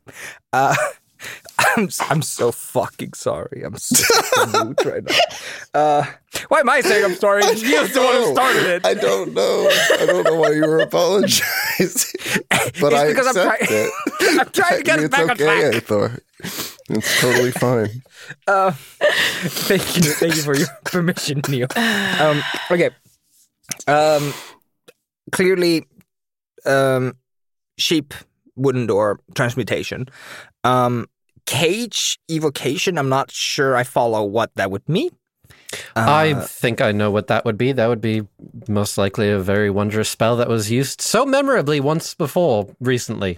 I'm so fucking sorry. I'm so moved right now. Why am I saying I'm sorry? You're the one who started it. I don't know. I don't know why you were apologizing. But I accept it. I'm trying to get us back on track. It's okay, Thor. It's totally fine. Thank you for your permission, Neil. Okay. Clearly, sheep, wooden door, transmutation. Cage, evocation, I'm not sure I follow what that would mean. I think I know what that would be. That would be most likely a very wondrous spell that was used so memorably once before recently.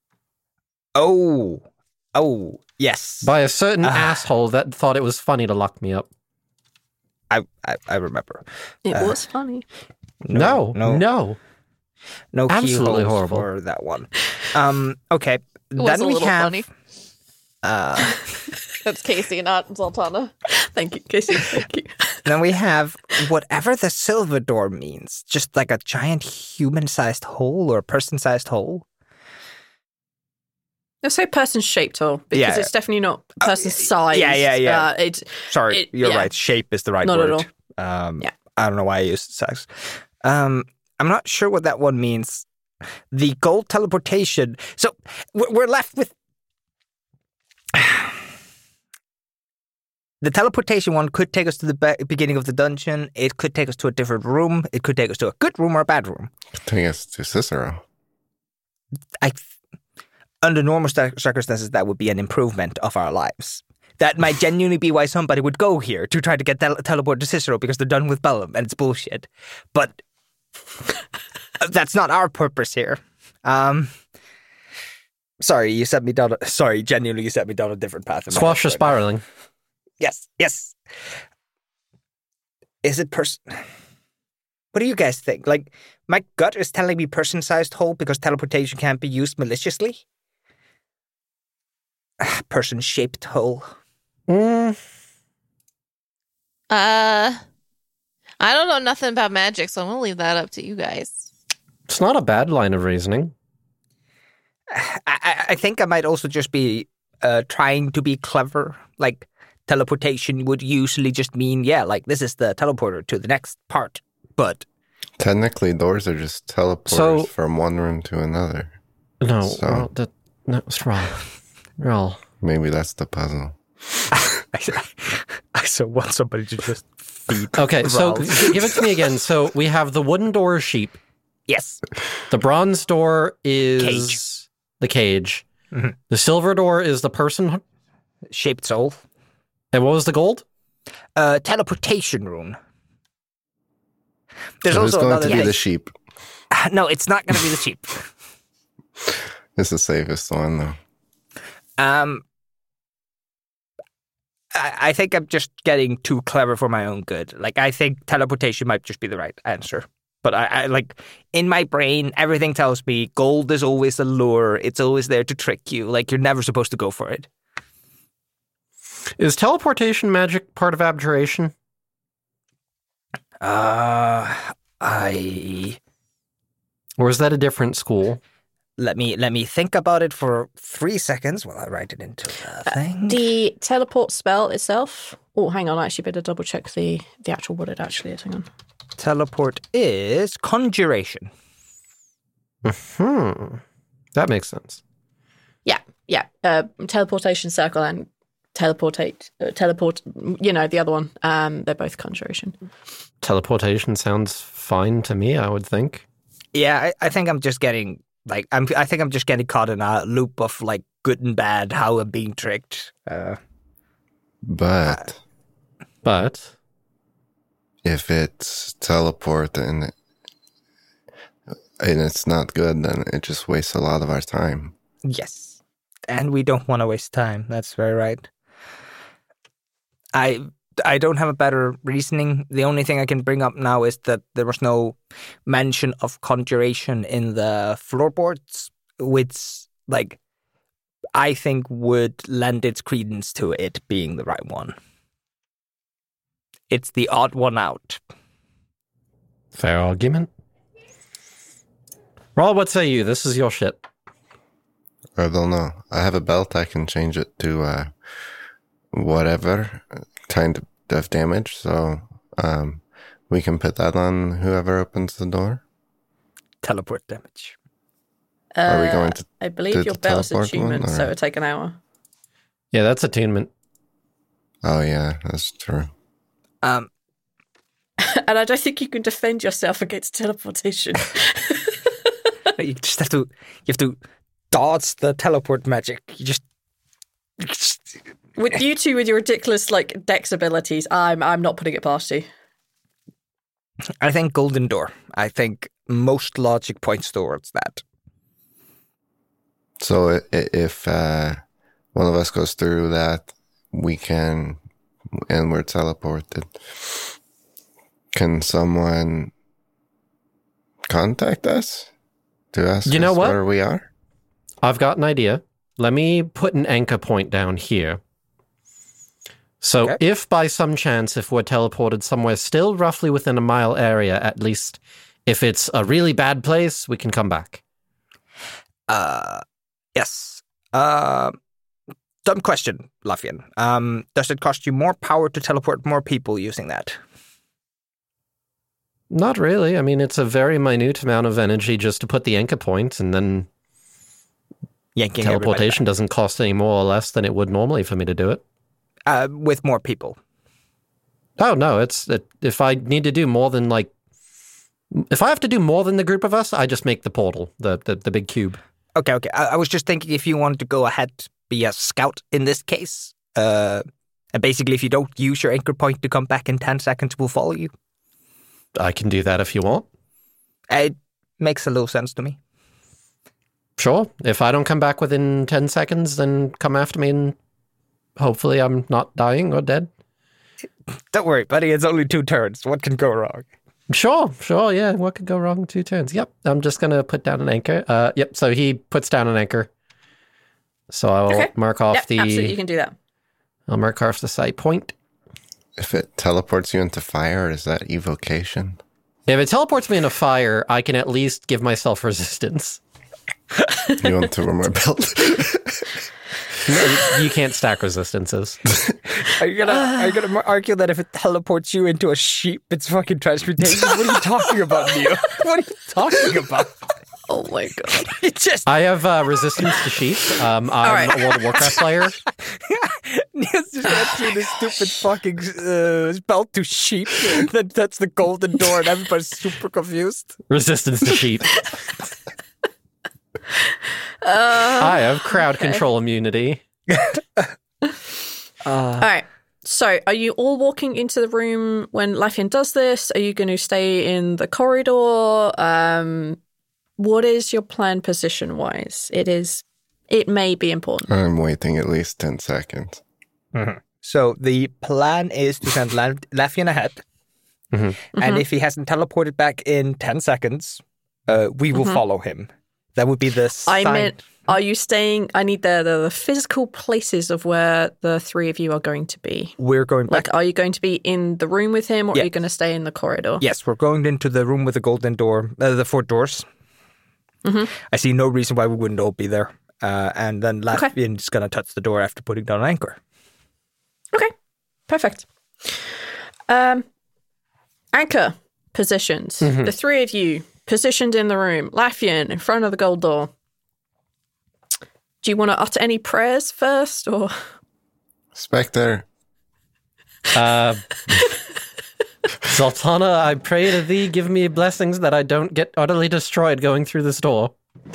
Oh, yes. By a certain asshole that thought it was funny to lock me up. I remember. It was funny. No. Absolutely horrible for that one. Okay. It was then a we little have. funny. That's Casey, not Zoltana. Thank you, Casey. Thank you. Then we have whatever the silver door means, just like a giant human-sized hole or a person-sized hole. Let's say person-shaped hole, because it's definitely not person-sized. Yeah. Sorry, you're yeah. right. Shape is the right Not word. at all. I don't know why I used size. I'm not sure what that one means. The gold teleportation. So we're left with the teleportation one could take us to the beginning of the dungeon. It could take us to a different room. It could take us to a good room or a bad room. Take us to Cicero. under normal circumstances, that would be an improvement of our lives. That might genuinely be why somebody would go here to try to get teleport to Cicero because they're done with Bellum and it's bullshit. But that's not our purpose here. Sorry, you set me down. Genuinely, you set me down a different path. Squash is spiraling. Yes. Is it What do you guys think? Like, my gut is telling me person-sized hole because teleportation can't be used maliciously. Person-shaped hole. I don't know nothing about magic, so I'm gonna leave that up to you guys. It's not a bad line of reasoning. I think I might also just be trying to be clever. Like, teleportation would usually just mean, like, this is the teleporter to the next part. But technically, doors are just teleporters from one room to another. No, that's wrong. Wrong. Maybe that's the puzzle. I so want somebody to just feed. Okay, so give it to me again. So we have the wooden door is sheep. Yes. The bronze door is the cage. Mm-hmm. The silver door is the person shaped soul. And what was the gold? Teleportation rune. There's so also who's going another to be the sheep? No, it's not going to be the sheep. It's the safest one, though. I think I'm just getting too clever for my own good. Like, I think teleportation might just be the right answer. But I like, in my brain, everything tells me gold is always a lure. It's always there to trick you. Like, you're never supposed to go for it. Is teleportation magic part of abjuration? Or is that a different school? Let me think about it for 3 seconds while I write it into the thing. The teleport spell itself. Oh, hang on. I actually better double check the actual what it actually is. Hang on. Teleport is conjuration. That makes sense. Yeah. Teleportation circle and teleport. You know, the other one. They're both conjuration. Teleportation sounds fine to me, I would think. Yeah, I think I'm just getting I think I'm just getting caught in a loop of like good and bad, how I'm being tricked. But if it's teleport and it's not good, then it just wastes a lot of our time. Yes, and we don't want to waste time. That's very right. I don't have a better reasoning. The only thing I can bring up now is that there was no mention of conjuration in the floorboards, which, like, I think would lend its credence to it being the right one. It's the odd one out. Fair argument. Roll, what say you? This is your shit. I don't know. I have a belt. I can change it to whatever kind of damage. So we can put that on whoever opens the door. Teleport damage. Are we going to? I believe your belt's attunement, so it'll take an hour. Yeah, that's attunement. Oh yeah, that's true. And I don't think you can defend yourself against teleportation. You just have to dodge the teleport magic. You just with you two with your ridiculous like dex abilities, I'm not putting it past you. I think Golden Door. I think most logic points towards that. So if one of us goes through that, we can, and we're teleported. Can someone contact us to ask us where we are? I've got an idea. Let me put an anchor point down here. So if by some chance, if we're teleported somewhere still roughly within a mile area, at least if it's a really bad place, we can come back. Yes. Dumb question, Laffian. Does it cost you more power to teleport more people using that? Not really. I mean, it's a very minute amount of energy just to put the anchor point, and then yanking teleportation doesn't cost any more or less than it would normally for me to do it. With more people. Oh, no. If I need to do more than if I have to do more than the group of us, I just make the portal, the big cube. Okay. I was just thinking if you wanted to go ahead, be a scout in this case. And basically, if you don't use your anchor point to come back in 10 seconds, we'll follow you. I can do that if you want. It makes a little sense to me. Sure. If I don't come back within 10 seconds, then come after me and hopefully I'm not dying or dead. Don't worry, buddy. It's only 2 turns. What can go wrong? Sure, yeah. What could go wrong in 2 turns? Yep, I'm just going to put down an anchor. Yep, so he puts down an anchor. So I'll mark off absolutely, you can do that. I'll mark off the sight point. If it teleports you into fire, is that evocation? If it teleports me into fire, I can at least give myself resistance. You want to remove belt? No, you can't stack resistances. Are you gonna argue that if it teleports you into a sheep, it's fucking transmutation? What are you talking about, Neil? What are you talking about? Oh my god! I have resistance to sheep. I'm a World of Warcraft player. Neil's just went through this stupid fucking spell to sheep, and then that's the golden door, and everybody's super confused. Resistance to sheep. I have crowd control immunity. All right. So, are you all walking into the room when Laffian does this? Are you going to stay in the corridor? What is your plan position-wise? It may be important. I'm waiting at least 10 seconds. Mm-hmm. So, the plan is to send Laffian ahead. Mm-hmm. And if he hasn't teleported back in 10 seconds, we will follow him. That would be the sign. I meant, are you staying? I need the physical places of where the 3 of you are going to be. We're going back. Like, are you going to be in the room with him, or are you going to stay in the corridor? Yes, we're going into the room with the golden door, the 4 doors. Mm-hmm. I see no reason why we wouldn't all be there. And then Laffian's going to touch the door after putting down an anchor. Okay, perfect. Anchor positions. Mm-hmm. The 3 of you positioned in the room. Laffian in front of the gold door. Do you want to utter any prayers first, or? Spectre. Sultana, I pray to thee, give me blessings that I don't get utterly destroyed going through this door.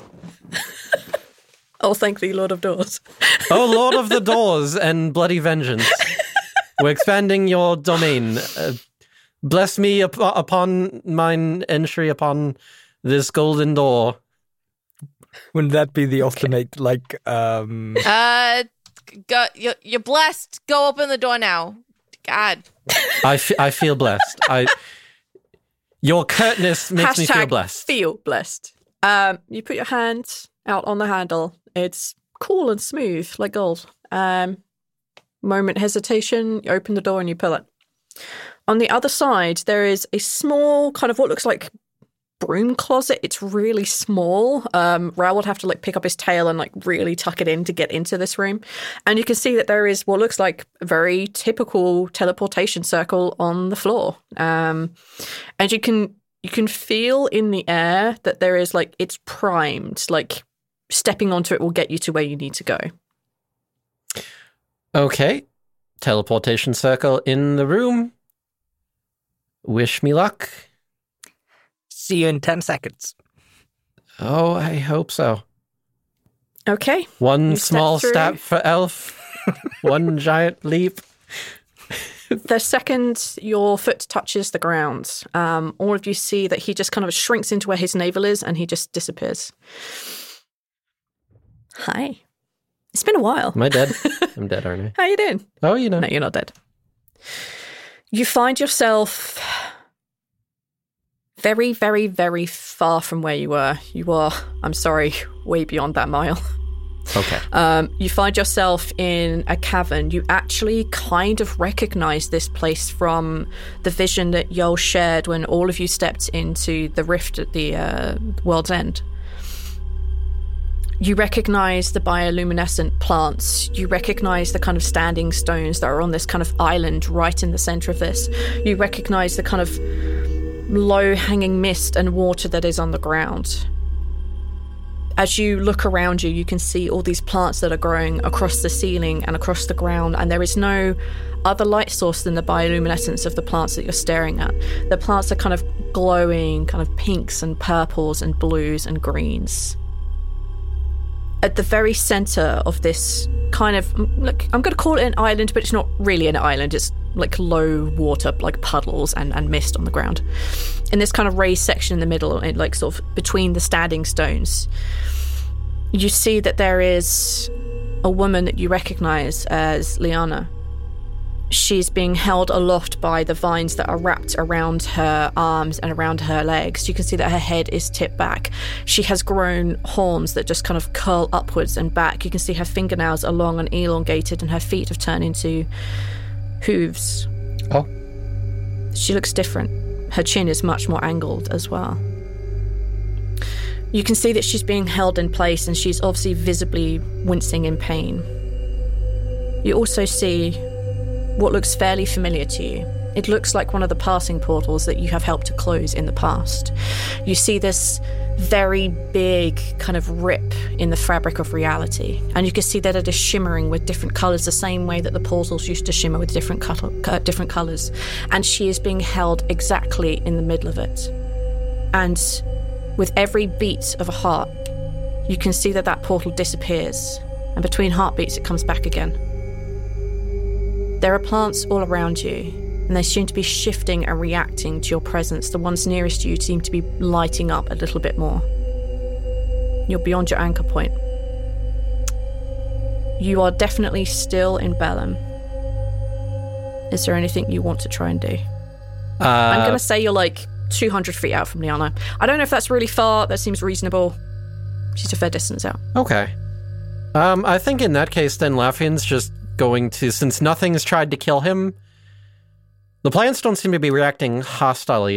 Oh, thank thee, Lord of Doors. Oh, Lord of the Doors and bloody vengeance. We're expanding your domain. Bless me upon mine entry upon this golden door. Wouldn't that be the ultimate, like, You're blessed. Go open the door now. God. I feel blessed. Your curtness makes me feel blessed. Feel blessed. You put your hand out on the handle. It's cool and smooth, like gold. Moment hesitation, you open the door and you pull it. On the other side, there is a small kind of what looks like broom closet. It's really small. Raoul would have to pick up his tail and really tuck it in to get into this room. And you can see that there is what looks like a very typical teleportation circle on the floor. And you can feel in the air that there is it's primed. Stepping onto it will get you to where you need to go. Okay. Teleportation circle in the room. Wish me luck. See you in 10 seconds. Oh, I hope so. Okay. One small step for Elf. One giant leap. The second your foot touches the ground, all of you see that he just kind of shrinks into where his navel is and he just disappears. Hi. It's been a while. Am I dead? I'm dead, aren't I? How you doing? Oh, you know. No, you're not dead. You find yourself very, very, very far from where you were. You are, I'm sorry, way beyond that mile. Okay. You find yourself in a cavern. You actually kind of recognize this place from the vision that Yoel shared when all of you stepped into the rift at the world's end. You recognize the bioluminescent plants. You recognize the kind of standing stones that are on this kind of island right in the center of this. You recognize the kind of low-hanging mist and water that is on the ground. As you look around you, you can see all these plants that are growing across the ceiling and across the ground, and there is no other light source than the bioluminescence of the plants that you're staring at. The plants are kind of glowing, kind of pinks and purples and blues and greens. at the very center of this kind of, look, I'm going to call it an island, but it's not really an island. It's like low water, like puddles and mist on the ground. In this kind of raised section in the middle, like sort of between the standing stones, you see that there is a woman that you recognize as Liana. She's being held aloft by the vines that are wrapped around her arms and around her legs. You can see that her head is tipped back. She has grown horns that just kind of curl upwards and back. You can see her fingernails are long and elongated, and her feet have turned into hooves. Oh. She looks different. Her chin is much more angled as well. You can see that she's being held in place, and she's obviously visibly wincing in pain. You also see what looks fairly familiar to you. It looks like one of the passing portals that you have helped to close in the past. You see this very big kind of rip in the fabric of reality, and you can see that it is shimmering with different colours, the same way that the portals used to shimmer with different colours. And she is being held exactly in the middle of it. And with every beat of a heart, you can see that that portal disappears, and between heartbeats it comes back again. There are plants all around you, and they seem to be shifting and reacting to your presence. The ones nearest you seem to be lighting up a little bit more. You're beyond your anchor point. You are definitely still in Bellum. Is there anything you want to try and do? I'm going to say you're like 200 feet out from Liana. I don't know if that's really far. That seems reasonable. She's a fair distance out. Okay. I think in that case, then Lafian's just going to, since nothing has tried to kill him, the plants don't seem to be reacting hostile.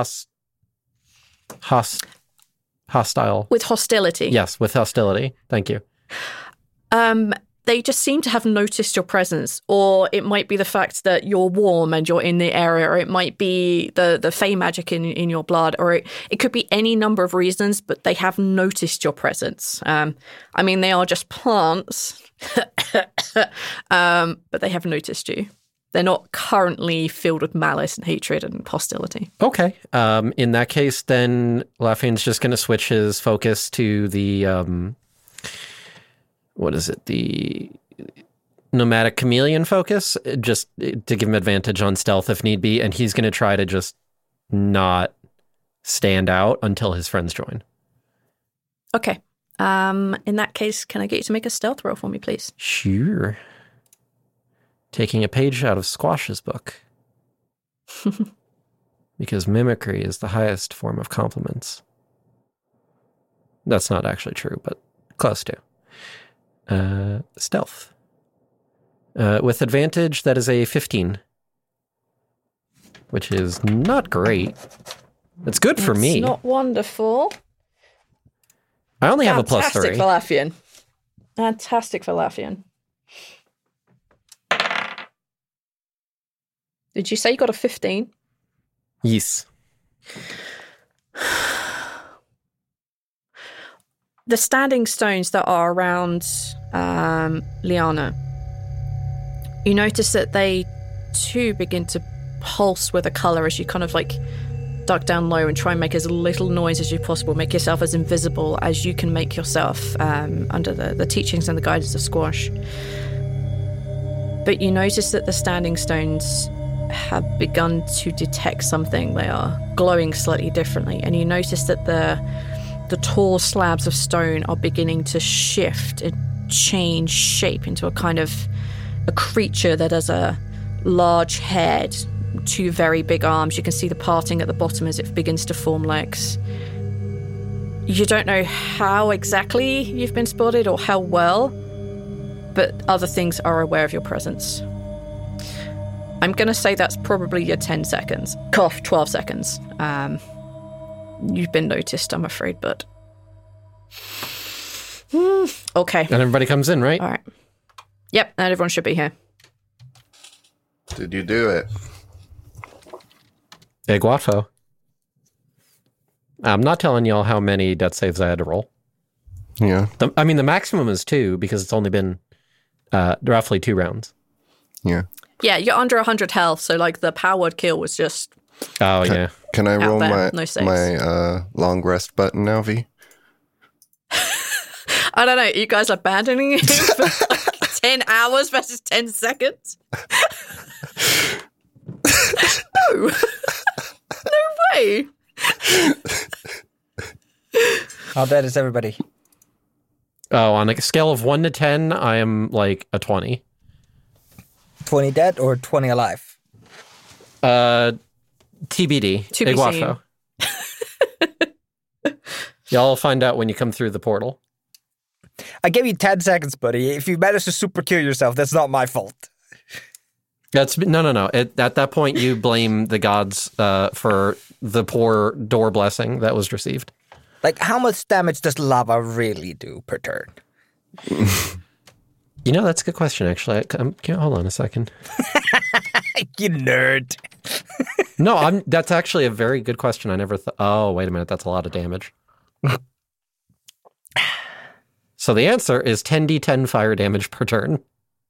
With hostility. Yes, with hostility. Thank you. They just seem to have noticed your presence, or it might be the fact that you're warm and you're in the area, or it might be the Fey magic in your blood, or it could be any number of reasons, but they have noticed your presence. I mean, they are just plants, but they have noticed you. They're not currently filled with malice and hatred and hostility. Okay. In that case, then Lafian's just going to switch his focus to the... what is it? The nomadic chameleon focus, just to give him advantage on stealth if need be. And he's going to try to just not stand out until his friends join. Okay. In that case, can I get you to make a stealth roll for me, please? Sure. Taking a page out of Squash's book. Because mimicry is the highest form of compliments. That's not actually true, but close to. Stealth. With advantage, that is a 15. Which is not great. It's good for me. It's not wonderful. I only have a +3. Fantastic for Lafian. Fantastic for Lafian. Did you say you got a 15? Yes. The standing stones that are around Liana, you notice that they too begin to pulse with a colour as you kind of like duck down low and try and make as little noise as you possible, make yourself as invisible as you can make yourself under the teachings and the guidance of Squash. But you notice that the standing stones have begun to detect something. They are glowing slightly differently, and you notice that the tall slabs of stone are beginning to shift and change shape into a kind of a creature that has a large head, 2 very big arms. You can see the parting at the bottom as it begins to form legs. You don't know how exactly you've been spotted or how well, but other things are aware of your presence. I'm going to say that's probably your 10 seconds. 12 seconds. You've been noticed, I'm afraid, but... Okay. And everybody comes in, right? All right. Yep, and everyone should be here. Did you do it? Iguato. I'm not telling y'all how many death saves I had to roll. Yeah. The maximum is 2 because it's only been roughly 2 rounds. Yeah. Yeah, you're under 100 health, so like the powered kill was just... Oh, yeah. Can I roll there, my no saves. my long rest button now, V? I don't know. You guys abandoning him for like 10 hours versus 10 seconds? No. No way. How dead is everybody? Oh, on a scale of 1 to 10, I am like a 20. 20 dead or 20 alive? TBD. To be Iguafo. Y'all find out when you come through the portal. I gave you 10 seconds, buddy. If you manage to super kill yourself, that's not my fault. No. At that point, you blame the gods for the poor door blessing that was received. Like, how much damage does lava really do per turn? You know, that's a good question, actually. Hold on a second. You nerd. No, that's actually a very good question. I never thought. Oh, wait a minute. That's a lot of damage. So the answer is 10d10 fire damage per turn.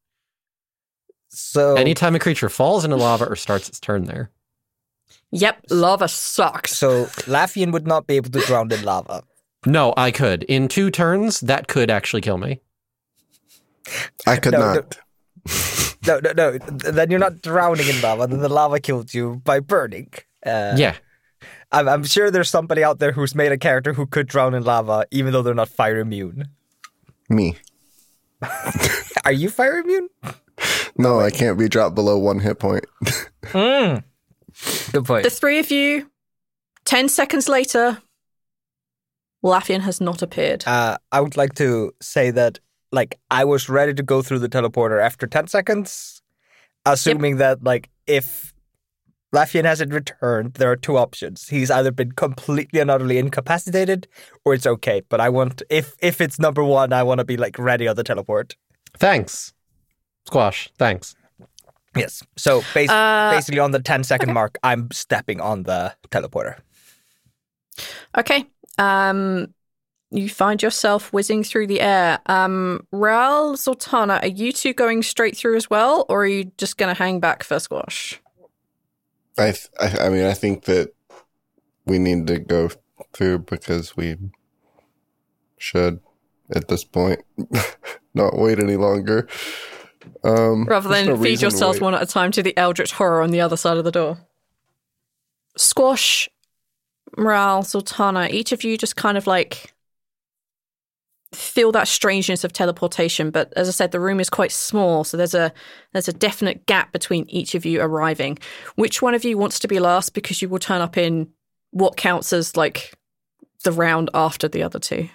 So anytime a creature falls into lava or starts its turn there. Yep, lava sucks. So Laffian would not be able to drown in lava. No, I could. In 2 turns, that could actually kill me. I could not. No. Then you're not drowning in lava. Then the lava killed you by burning. Yeah. I'm sure there's somebody out there who's made a character who could drown in lava, even though they're not fire immune. Me. Are you fire immune? No, I can't be dropped below 1 hit point. Good point. The 3 of you, 10 seconds later, Laffian has not appeared. I would like to say that, like, I was ready to go through the teleporter after 10 seconds, assuming that, like, if Laffian hasn't returned, there are 2 options. He's either been completely and utterly incapacitated, or it's okay. But I want, if it's number 1, I want to be, like, ready on the teleport. Thanks. Squash, thanks. Yes. So basically on the 10-second mark, I'm stepping on the teleporter. Okay. You find yourself whizzing through the air. Ral, Zoltana, are you 2 going straight through as well, or are you just going to hang back for Squash? I mean, I think that we need to go through because we should, at this point, not wait any longer. Rather than feed yourselves one at a time to the eldritch horror on the other side of the door. Squash, Ral, Zoltana, each of you just kind of like feel that strangeness of teleportation, but as I said, the room is quite small, so there's a definite gap between each of you arriving. Which one of you wants to be last, because you will turn up in what counts as like the round after the other 2?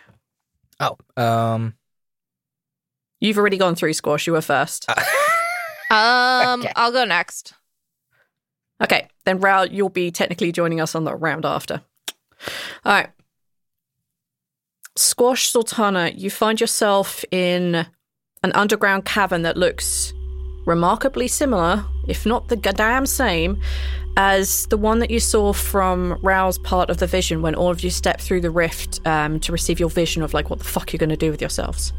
You've already gone through, Squash. You were first. Okay. I'll go next. Okay, then Ral, you'll be technically joining us on the round after. All right. Squash, Sultana, you find yourself in an underground cavern that looks remarkably similar, if not the goddamn same, as the one that you saw from Ral's part of the vision when all of you stepped through the rift to receive your vision of like what the fuck you're going to do with yourselves.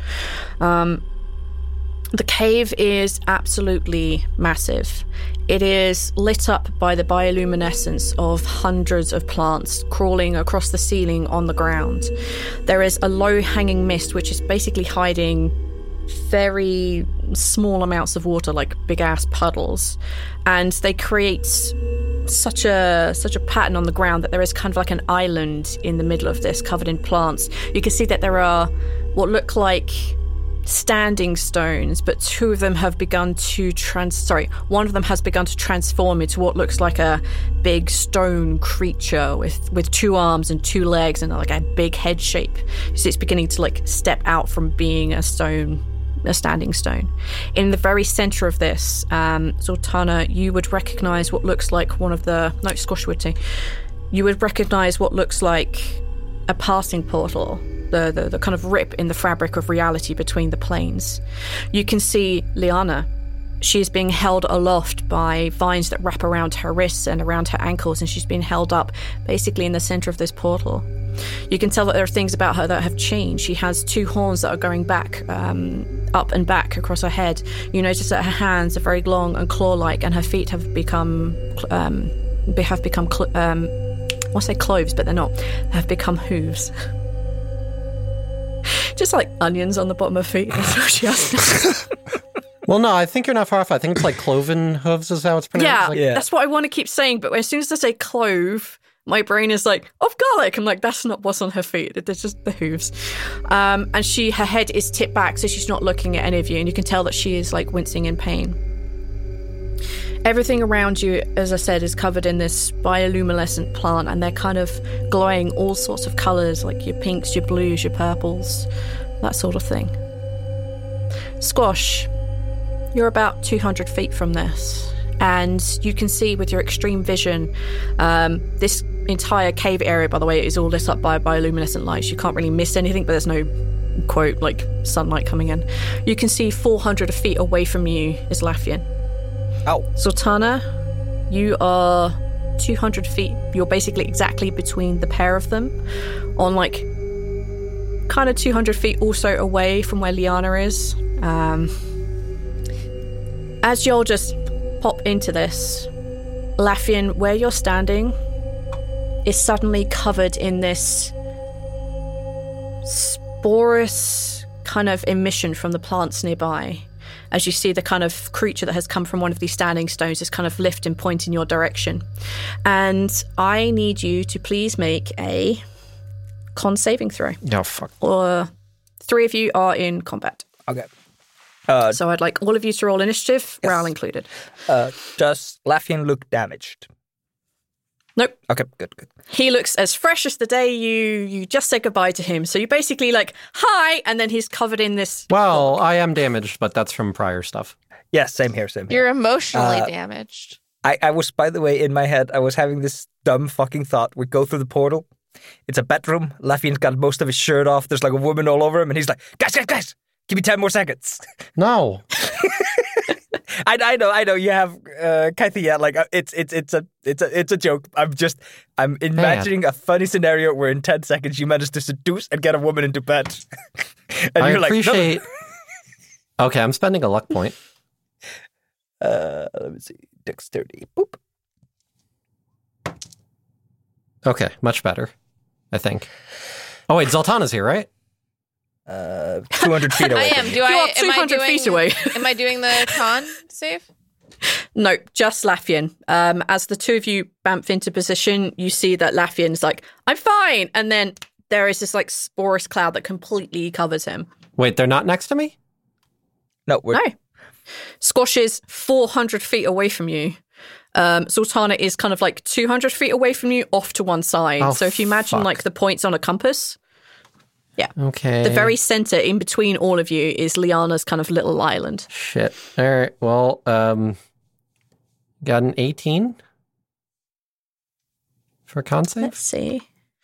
The cave is absolutely massive. It is lit up by the bioluminescence of hundreds of plants crawling across the ceiling on the ground. There is a low-hanging mist which is basically hiding very small amounts of water, like big-ass puddles. And they create such a pattern on the ground that there is kind of like an island in the middle of this covered in plants. You can see that there are what look like standing stones, but 2 of them have begun to one of them has begun to transform into what looks like a big stone creature with 2 arms and 2 legs and like a big head shape. So it's beginning to like step out from being a standing stone. In the very center of this, Zoltana, you would recognize what looks like Squash would too. You would recognize what looks like a passing portal. The kind of rip in the fabric of reality between the planes. You can see Liana. She is being held aloft by vines that wrap around her wrists and around her ankles, and she's being held up basically in the center of this portal. You can tell that there are things about her that have changed. She has 2 horns that are going back, up and back across her head. You notice that her hands are very long and claw-like, and her feet have become I want to say cloves, but they're not. They have become hooves. Just like onions on the bottom of feet. That's what she has. Well, no, I think you're not far off. I think it's like cloven hooves is how it's pronounced. Yeah, that's what I want to keep saying. But as soon as I say clove, my brain is like, of garlic. I'm like, that's not what's on her feet. They're just the hooves. And her head is tipped back, so she's not looking at any of you. And you can tell that she is like wincing in pain. Everything around you, as I said, is covered in this bioluminescent plant, and they're kind of glowing all sorts of colours, like your pinks, your blues, your purples, that sort of thing. Squash, you're about 200 feet from this, and you can see with your extreme vision, this entire cave area, by the way, is all lit up by bioluminescent lights. You can't really miss anything, but there's no, quote, like sunlight coming in. You can see 400 feet away from you is Laffian. Ow. Sultana, you are 200 feet. You're basically exactly between the pair of them, on like kind of 200 feet also away from where Liana is. As you'll just pop into this, Laffian, where you're standing is suddenly covered in this sporous kind of emission from the plants nearby. As you see the kind of creature that has come from one of these standing stones is kind of lift and point in your direction. And I need you to please make a con saving throw. Oh, fuck. Or 3 of you are in combat. Okay. So I'd like all of you to roll initiative, yes. Raoul included. Does Laffian look damaged? Nope. Okay, good. He looks as fresh as the day you just said goodbye to him. So you basically like, hi, and then he's covered in this. Well, I am damaged, but that's from prior stuff. Yeah, same here. You're emotionally damaged. I was, by the way, in my head, I was having this dumb fucking thought. We go through the portal. It's a bedroom. Laffian's got most of his shirt off. There's like a woman all over him, and he's like, guys, give me 10 more seconds. No. I know. You have Kythia. Like it's a joke. I'm imagining a funny scenario where in 10 seconds you manage to seduce and get a woman into bed. And I appreciate. No. Okay, I'm spending a luck point. Let me see. Dexterity. Boop. Okay, much better. I think. Oh wait, Zoltana's here, right? 200 feet away. I am. You are 200 feet away. Am I doing the con save? No, just Laffian. As the two of you bamf into position, you see that Laffian's like, I'm fine. And then there is this like sporous cloud that completely covers him. Wait, they're not next to me? No. Squash is 400 feet away from you. Sultana is kind of like 200 feet away from you, off to one side. Oh, so if you imagine like the points on a compass. Yeah. Okay. The very center in between all of you is Liana's kind of little island. Shit. All right. Well, got an 18 for con save. Let's see.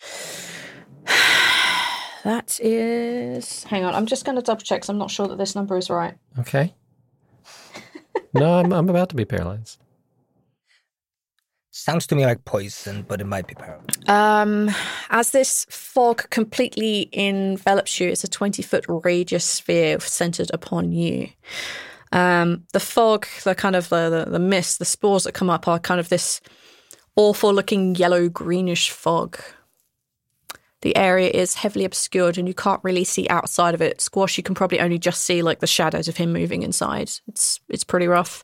That is... Hang on. I'm just going to double check because I'm not sure that this number is right. Okay. No, I'm about to be paralyzed. Sounds to me like poison, but it might be paralyzed. As this fog completely envelops you, it's a 20-foot radius sphere centered upon you. The fog, the kind of the mist, the spores that come up are kind of this awful-looking yellow-greenish fog. The area is heavily obscured and you can't really see outside of it. Squash, you can probably only just see like the shadows of him moving inside. It's pretty rough.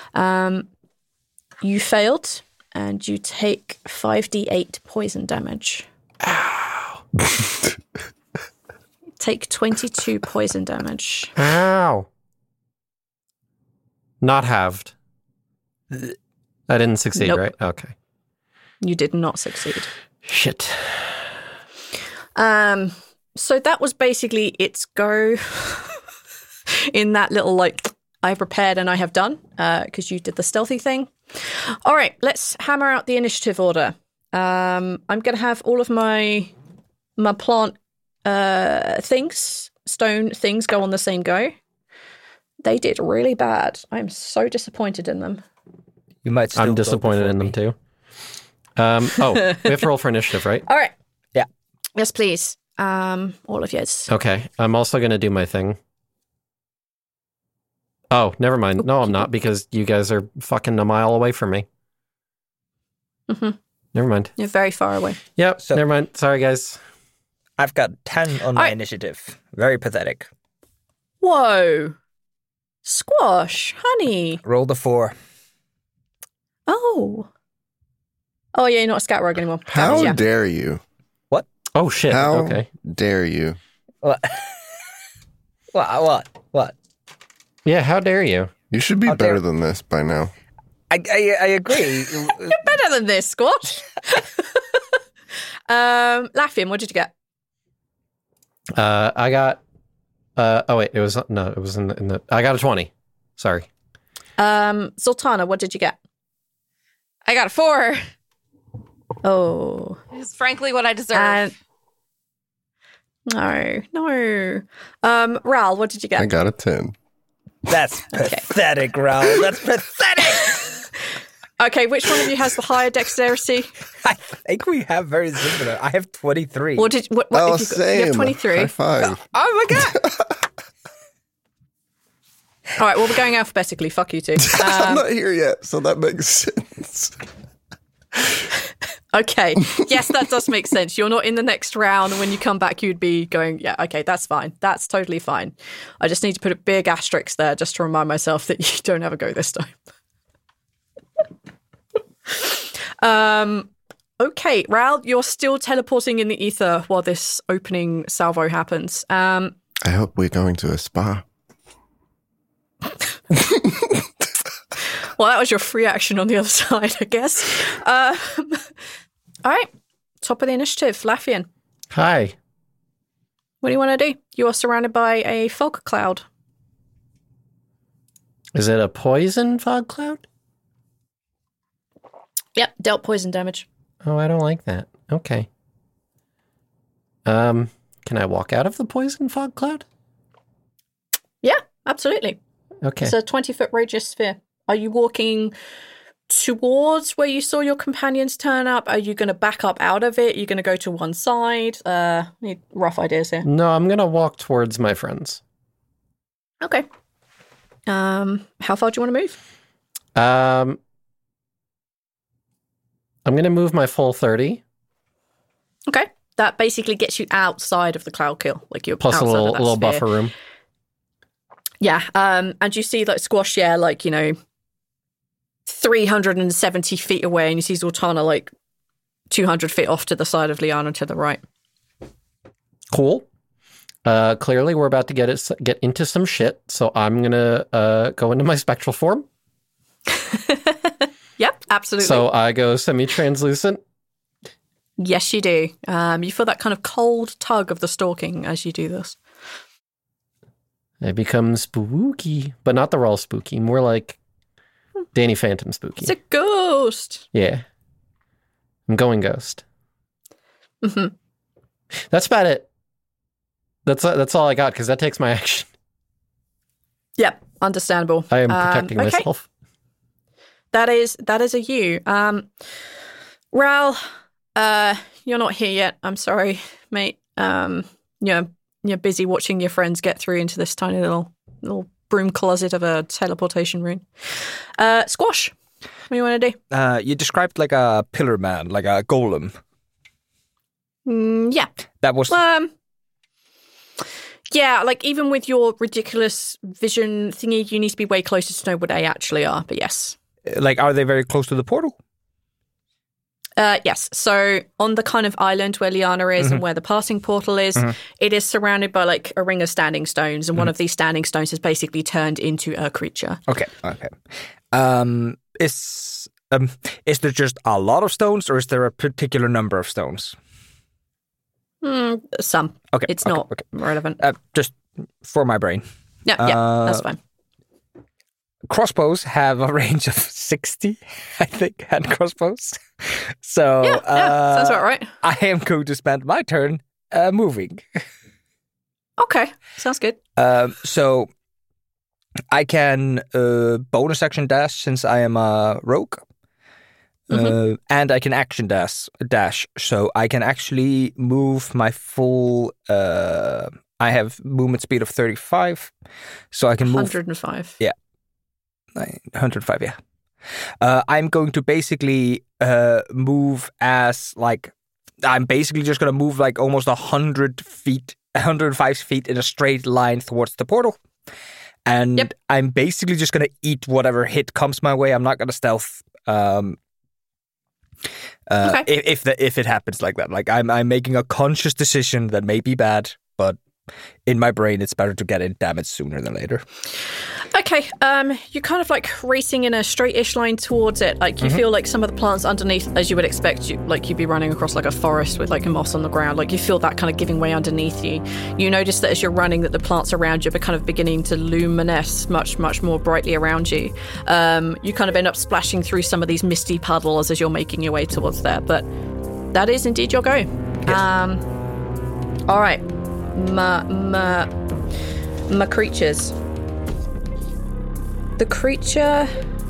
You failed. And you take 5d8 poison damage. Ow. Take 22 poison damage. Ow. Not halved. I didn't succeed, Nope. right? Okay. You did not succeed. Shit. So that was basically its go in that little like, I prepared and I have done, because you did the stealthy thing. All right, let's hammer out the initiative order. I'm going to have all of my plant stone things go on the same go. They did really bad. I'm so disappointed in them. You might still I'm disappointed in them too. We have to roll for initiative, right? All right. Yeah. Yes, please. All of yours. Okay. I'm also going to do my thing. Oh, never mind. No, I'm not, because you guys are fucking a mile away from me. Mm-hmm. Never mind. You're very far away. Yep, never mind. Sorry, guys. I've got 10 on my initiative. Very pathetic. Whoa. Squash, honey. Roll the 4. Oh. Oh, yeah, you're not a scout rogue anymore. How dare you? What? Oh, shit. How Okay. dare you? What? What? Yeah, how dare you? You should be better than this by now. I agree. You're better than this, Squash. Laughing, what did you get? I got. Oh wait, it was in the. I got a 20. Sorry. Sultana, what did you get? I got a 4. Oh, It's frankly what I deserve. No. Ral, what did you get? I got a 10. That's pathetic, Raul. That's pathetic. Okay, which one of you has the higher dexterity? I think we have very similar. I have 23. What if you have 23? High five. Oh my god. All right, well, we're going alphabetically. Fuck you two. I'm not here yet, so that makes sense. Okay. Yes, that does make sense. You're not in the next round. When you come back, you'd be going, yeah, okay, that's fine. That's totally fine. I just need to put a big asterisk there just to remind myself that you don't have a go this time. Okay, Ral, you're still teleporting in the ether while this opening salvo happens. I hope we're going to a spa. Well, that was your free action on the other side, I guess. All right, top of the initiative, Laffian. Hi. What do you want to do? You are surrounded by a fog cloud. Is it a poison fog cloud? Yep, dealt poison damage. Oh, I don't like that. Okay. Can I walk out of the poison fog cloud? Yeah, absolutely. Okay. It's a 20-foot radius sphere. Are you walking towards where you saw your companions turn up? Are you going to back up out of it? Are you going to go to one side? Need rough ideas here. No, I'm going to walk towards my friends. Okay. How far do you want to move? I'm going to move my full 30. Okay. That basically gets you outside of the cloud kill. Like you're plus a outside of that little sphere. buffer room. Yeah. And you see like Squash, 370 feet away, and you see Zoltana like 200 feet off to the side of Liana to the right. Cool. Clearly, we're about to get into some shit, so I'm gonna go into my spectral form. Yep, absolutely. So I go semi-translucent. Yes, you do. You feel that kind of cold tug of the stalking as you do this. It becomes spooky, but not the raw spooky, more like Danny Phantom spooky. It's a ghost. Yeah. I'm going ghost. Mm-hmm. That's about it. That's all I got, because that takes my action. Yep, understandable. I am protecting myself. That is a you. Ral, you're not here yet. I'm sorry, mate. You're busy watching your friends get through into this tiny little broom closet of a teleportation room. Squash, what do you want to do? You described like a pillar man, like a golem. Yeah. That was... yeah, like even with your ridiculous vision thingy, you need to be way closer to know what they actually are, but yes. Like, are they very close to the portal? Yes. So on the kind of island where Liana is and where the passing portal is, it is surrounded by like a ring of standing stones, and one of these standing stones has basically turned into a creature. Okay. Is there just a lot of stones, or is there a particular number of stones? Some. Okay. It's not relevant. Just for my brain. Yeah, that's fine. Crossbows have a range of 60, I think, hand crossbows. So yeah, sounds about right. I am going to spend my turn moving. Okay, sounds good. So I can bonus action dash since I am a rogue. And I can action dash. So I can actually move my full... I have movement speed of 35. So I can move... 105. Yeah. 105, yeah. I'm going to basically move as like I'm basically just going to move like almost 105 feet in a straight line towards the portal. And I'm basically just going to eat whatever hit comes my way. I'm not going to stealth. If it happens like that, like I'm making a conscious decision that may be bad, but in my brain, it's better to get in damage sooner than later. Okay, you're kind of like racing in a straight-ish line towards it. Like you feel like some of the plants underneath, as you would expect, you'd be running across like a forest with like a moss on the ground. Like you feel that kind of giving way underneath you. You notice that as you're running, that the plants around you are kind of beginning to luminesce much, much more brightly around you. You kind of end up splashing through some of these misty puddles as you're making your way towards there. But that is indeed your go. Yes. All right, my creatures. The creature,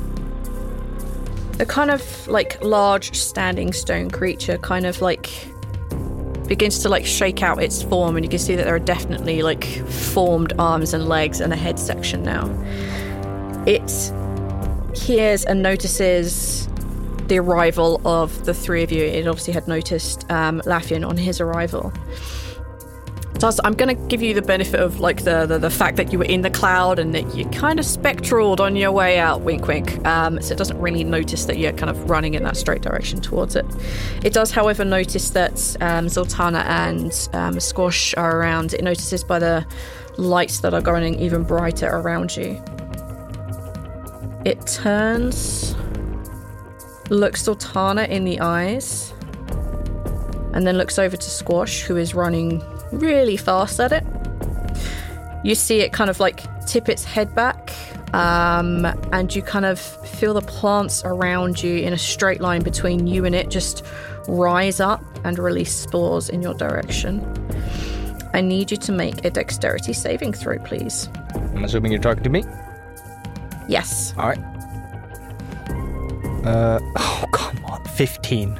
the kind of like large standing stone creature kind of like begins to like shake out its form, and you can see that there are definitely like formed arms and legs and a head section now. It hears and notices the arrival of the three of you. It obviously had noticed Laffian on his arrival. I'm going to give you the benefit of like the fact that you were in the cloud and that you kind of spectraled on your way out, wink wink, so it doesn't really notice that you're kind of running in that straight direction towards it. It does, however, notice that Zoltana and Squash are around. It notices by the lights that are growing even brighter around you. It turns, looks Zoltana in the eyes, and then looks over to Squash, who is running really fast at it. You see it kind of like tip its head back, and you kind of feel the plants around you in a straight line between you and it just rise up and release spores in your direction. I need you to make a dexterity saving throw, please. I'm assuming you're talking to me? Yes. All right. Oh, come on. 15.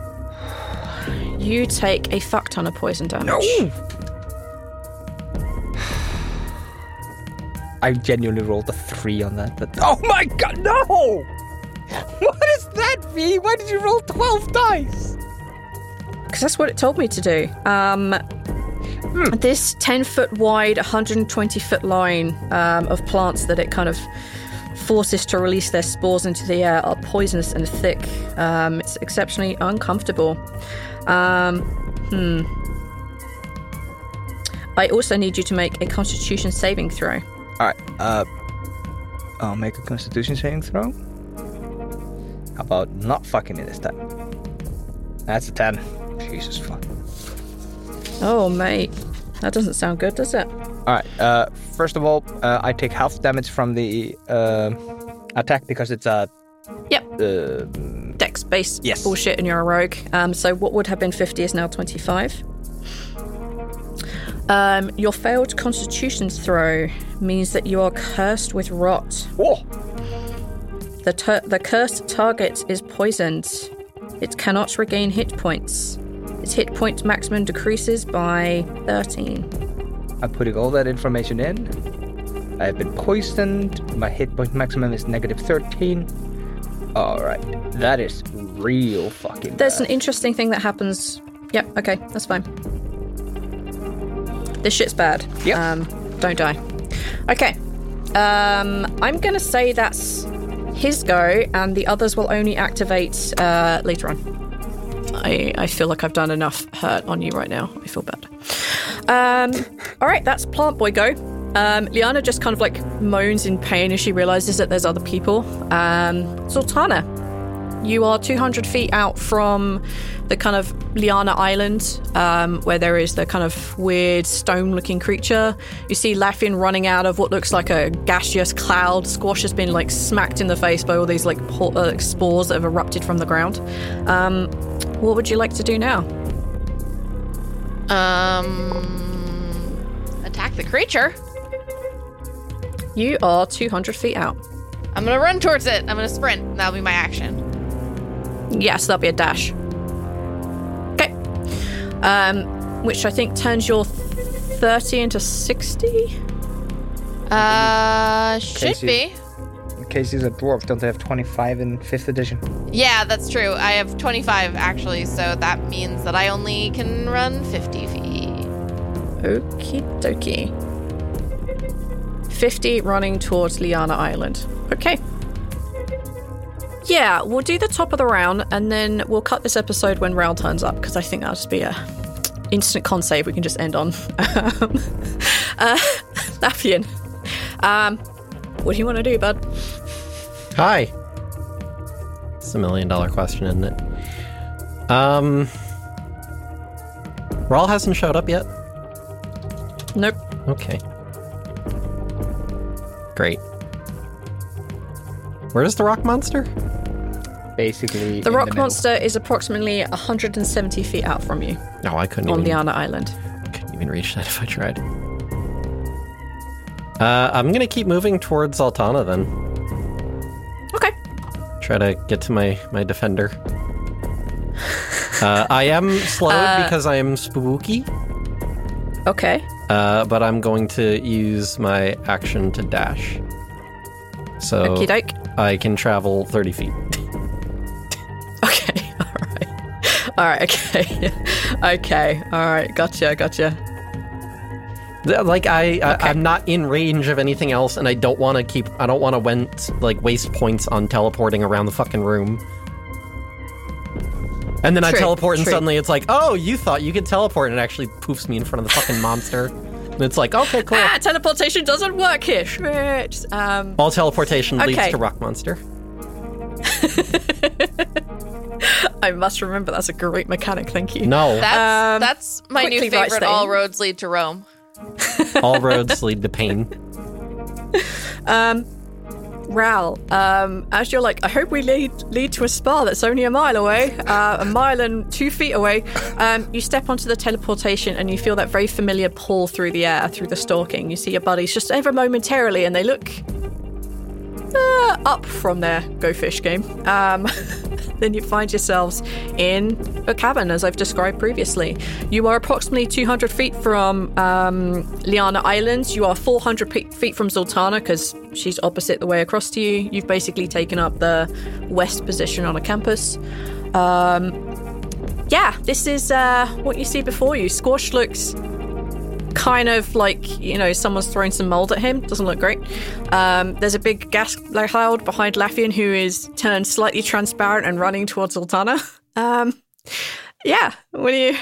You take a fuck ton of poison damage. No! I genuinely rolled a 3 on that. Oh my god, no! What is that, V? Why did you roll 12 dice? Because that's what it told me to do. This 10-foot wide, 120-foot line of plants that it kind of forces to release their spores into the air are poisonous and thick. It's exceptionally uncomfortable. I also need you to make a Constitution saving throw. Alright, I'll make a Constitution saving throw. How about not fucking me this time? That's a 10. Jesus fuck. Oh, mate. That doesn't sound good, does it? Alright, first of all, I take half damage from the attack because it's a... Yep. Dex-based bullshit and you're a rogue. So what would have been 50 is now 25. Your failed Constitution throw means that you are cursed with rot. Whoa. The cursed target is poisoned. It cannot regain hit points. Its hit point maximum decreases by 13. I'm putting all that information in. I have been poisoned. My hit point maximum is negative 13. Alright. That is real fucking There's bad. an interesting thing that happens. Yep, okay, that's fine. This shit's bad. Yep. Don't die. Okay. I'm gonna say that's his go, and the others will only activate later on. I feel like I've done enough hurt on you right now. I feel bad. Alright, that's Plant Boy go. Liana just kind of like moans in pain as she realizes that there's other people. Zoltana, you are 200 feet out from the kind of Liana Island, where there is the kind of weird stone-looking creature. You see Laffian running out of what looks like a gaseous cloud. Squash has been like smacked in the face by all these like spores that have erupted from the ground. What would you like to do now? Attack the creature. You are 200 feet out. I'm gonna run towards it. I'm gonna sprint. That'll be my action. Yes, that'll be a dash. Okay. Which I think turns your 30 into 60? Should be. Casey's a dwarf. Don't they have 25 in 5th edition? Yeah, that's true. I have 25 actually, so that means that I only can run 50 feet. Okie dokie. 50 running towards Liana Island. Okay. Yeah, we'll do the top of the round, and then we'll cut this episode when Raoul turns up, because I think that'll just be a instant con save we can just end on. Laffian, what do you want to do, bud? Hi. It's $1 million question, isn't it? Raul hasn't showed up yet? Nope. Okay. Great. Where is the rock monster? Basically, the rock monster is approximately 170 feet out from you. No, I couldn't on even... Liana Island. I couldn't even reach that if I tried. I'm going to keep moving towards Zoltana, then. Okay. Try to get to my defender. I am slowed because I am spooky. Okay. But I'm going to use my action to dash. So Okie doke. I can travel 30 feet. Okay, alright, okay. Okay, alright, gotcha. Like, I'm not in range of anything else, and I don't want to waste points on teleporting around the fucking room. And then I teleport, and suddenly it's like, oh, you thought you could teleport, and it actually poofs me in front of the fucking monster. And it's like, okay, cool. Teleportation doesn't work here. Shit. All teleportation leads to rock monster. I must remember that's a great mechanic. Thank you. No, that's my new favorite. All roads lead to Rome. All roads lead to pain. Raoul, as you're like, I hope we lead to a spa that's only a mile away, a mile and 2 feet away. You step onto the teleportation and you feel that very familiar pull through the air, through the stalking. You see your buddies just ever momentarily, and they look up from their Go Fish game. Then you find yourselves in a cabin, as I've described previously. You are approximately 200 feet from Liana Islands. You are 400 feet from Zoltana, because she's opposite the way across to you. You've basically taken up the west position on a campus. Yeah, this is what you see before you. Squash looks kind of like, someone's throwing some mold at him. Doesn't look great. There's a big gas cloud behind Laffian, who is turned slightly transparent and running towards Zoltana. Yeah, what do you...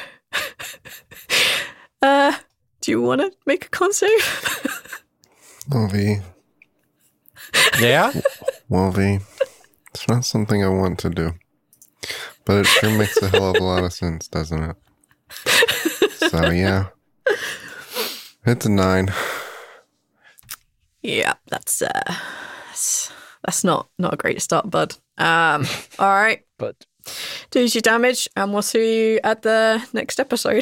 do you want to make a con save? Wolvie. Yeah? Wolvie. It's not something I want to do. But it sure makes a hell of a lot of sense, doesn't it? So, yeah. It's a 9. Yeah, that's not a great start, bud. All right. But do your damage, and we'll see you at the next episode.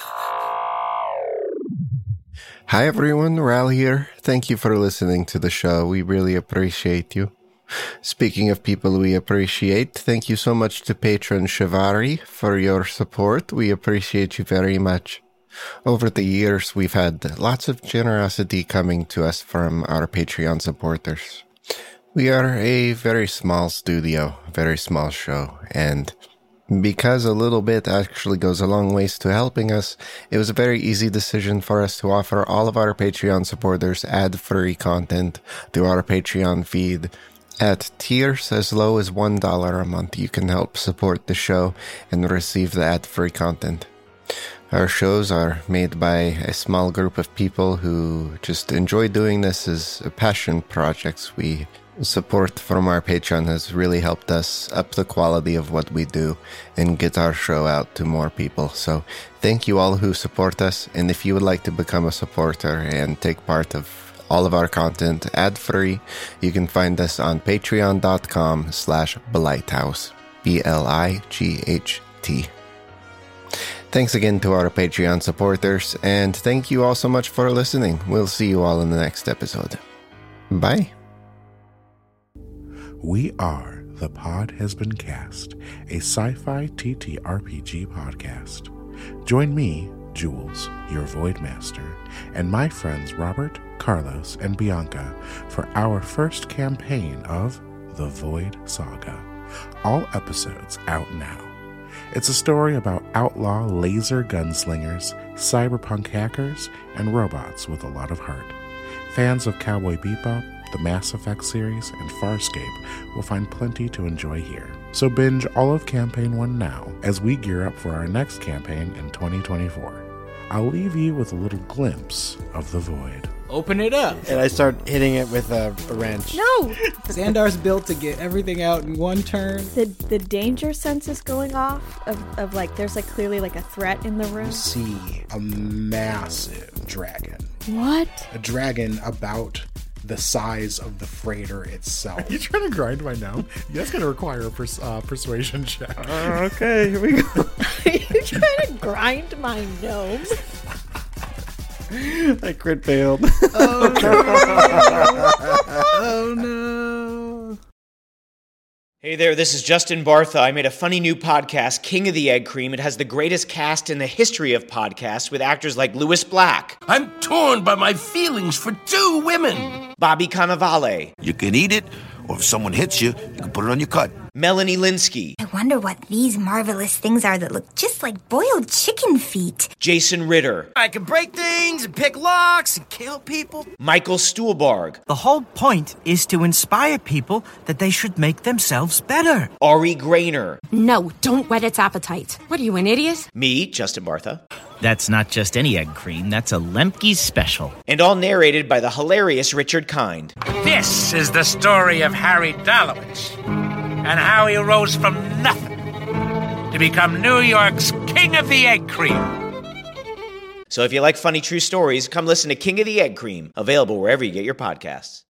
Hi everyone, Raoul here. Thank you for listening to the show. We really appreciate you. Speaking of people we appreciate, thank you so much to patron Shivari for your support. We appreciate you very much. Over the years, we've had lots of generosity coming to us from our Patreon supporters. We are a very small studio, very small show, and because a little bit actually goes a long ways to helping us, it was a very easy decision for us to offer all of our Patreon supporters ad-free content through our Patreon feed. At tiers as low as $1 a month, you can help support the show and receive the ad-free content. Our shows are made by a small group of people who just enjoy doing this as passion projects. Support from our Patreon has really helped us up the quality of what we do and get our show out to more people. So thank you all who support us. And if you would like to become a supporter and take part of all of our content ad-free, you can find us on patreon.com/Blighthouse. BLIGHT. Thanks again to our Patreon supporters, and thank you all so much for listening. We'll see you all in the next episode. Bye. We are The Pod Has Been Cast, a sci-fi TTRPG podcast. Join me, Jules, your Void Master, and my friends Robert, Carlos, and Bianca for our first campaign of The Void Saga. All episodes out now. It's a story about outlaw laser gunslingers, cyberpunk hackers, and robots with a lot of heart. Fans of Cowboy Bebop, the Mass Effect series, and Farscape will find plenty to enjoy here. So binge all of Campaign 1 now as we gear up for our next campaign in 2024. I'll leave you with a little glimpse of the void. Open it up. And I start hitting it with a wrench. No! Xandar's built to get everything out in one turn. The danger sense is going off of like, there's like clearly like a threat in the room. You see a massive dragon. What? A dragon about the size of the freighter itself. Are you trying to grind my gnome? That's going to require a persuasion check. Okay, here we go. Are you trying to grind my gnome? I crit failed. Oh no! Oh no! Hey there, this is Justin Bartha. I made a funny new podcast, King of the Egg Cream. It has the greatest cast in the history of podcasts with actors like Louis Black. I'm torn by my feelings for two women. Bobby Cannavale. You can eat it, or if someone hits you, you can put it on your cut. Melanie Linsky. I wonder what these marvelous things are that look just like boiled chicken feet. Jason Ritter. I can break things and pick locks and kill people. Michael Stuhlbarg. The whole point is to inspire people that they should make themselves better. Ari Grainer. No, don't whet its appetite. What are you, an idiot? Me, Justin Bartha. That's not just any egg cream, that's a Lemke's special. And all narrated by the hilarious Richard Kind. This is the story of Harry Dalowitz and how he rose from nothing to become New York's King of the Egg Cream. So if you like funny true stories, come listen to King of the Egg Cream, available wherever you get your podcasts.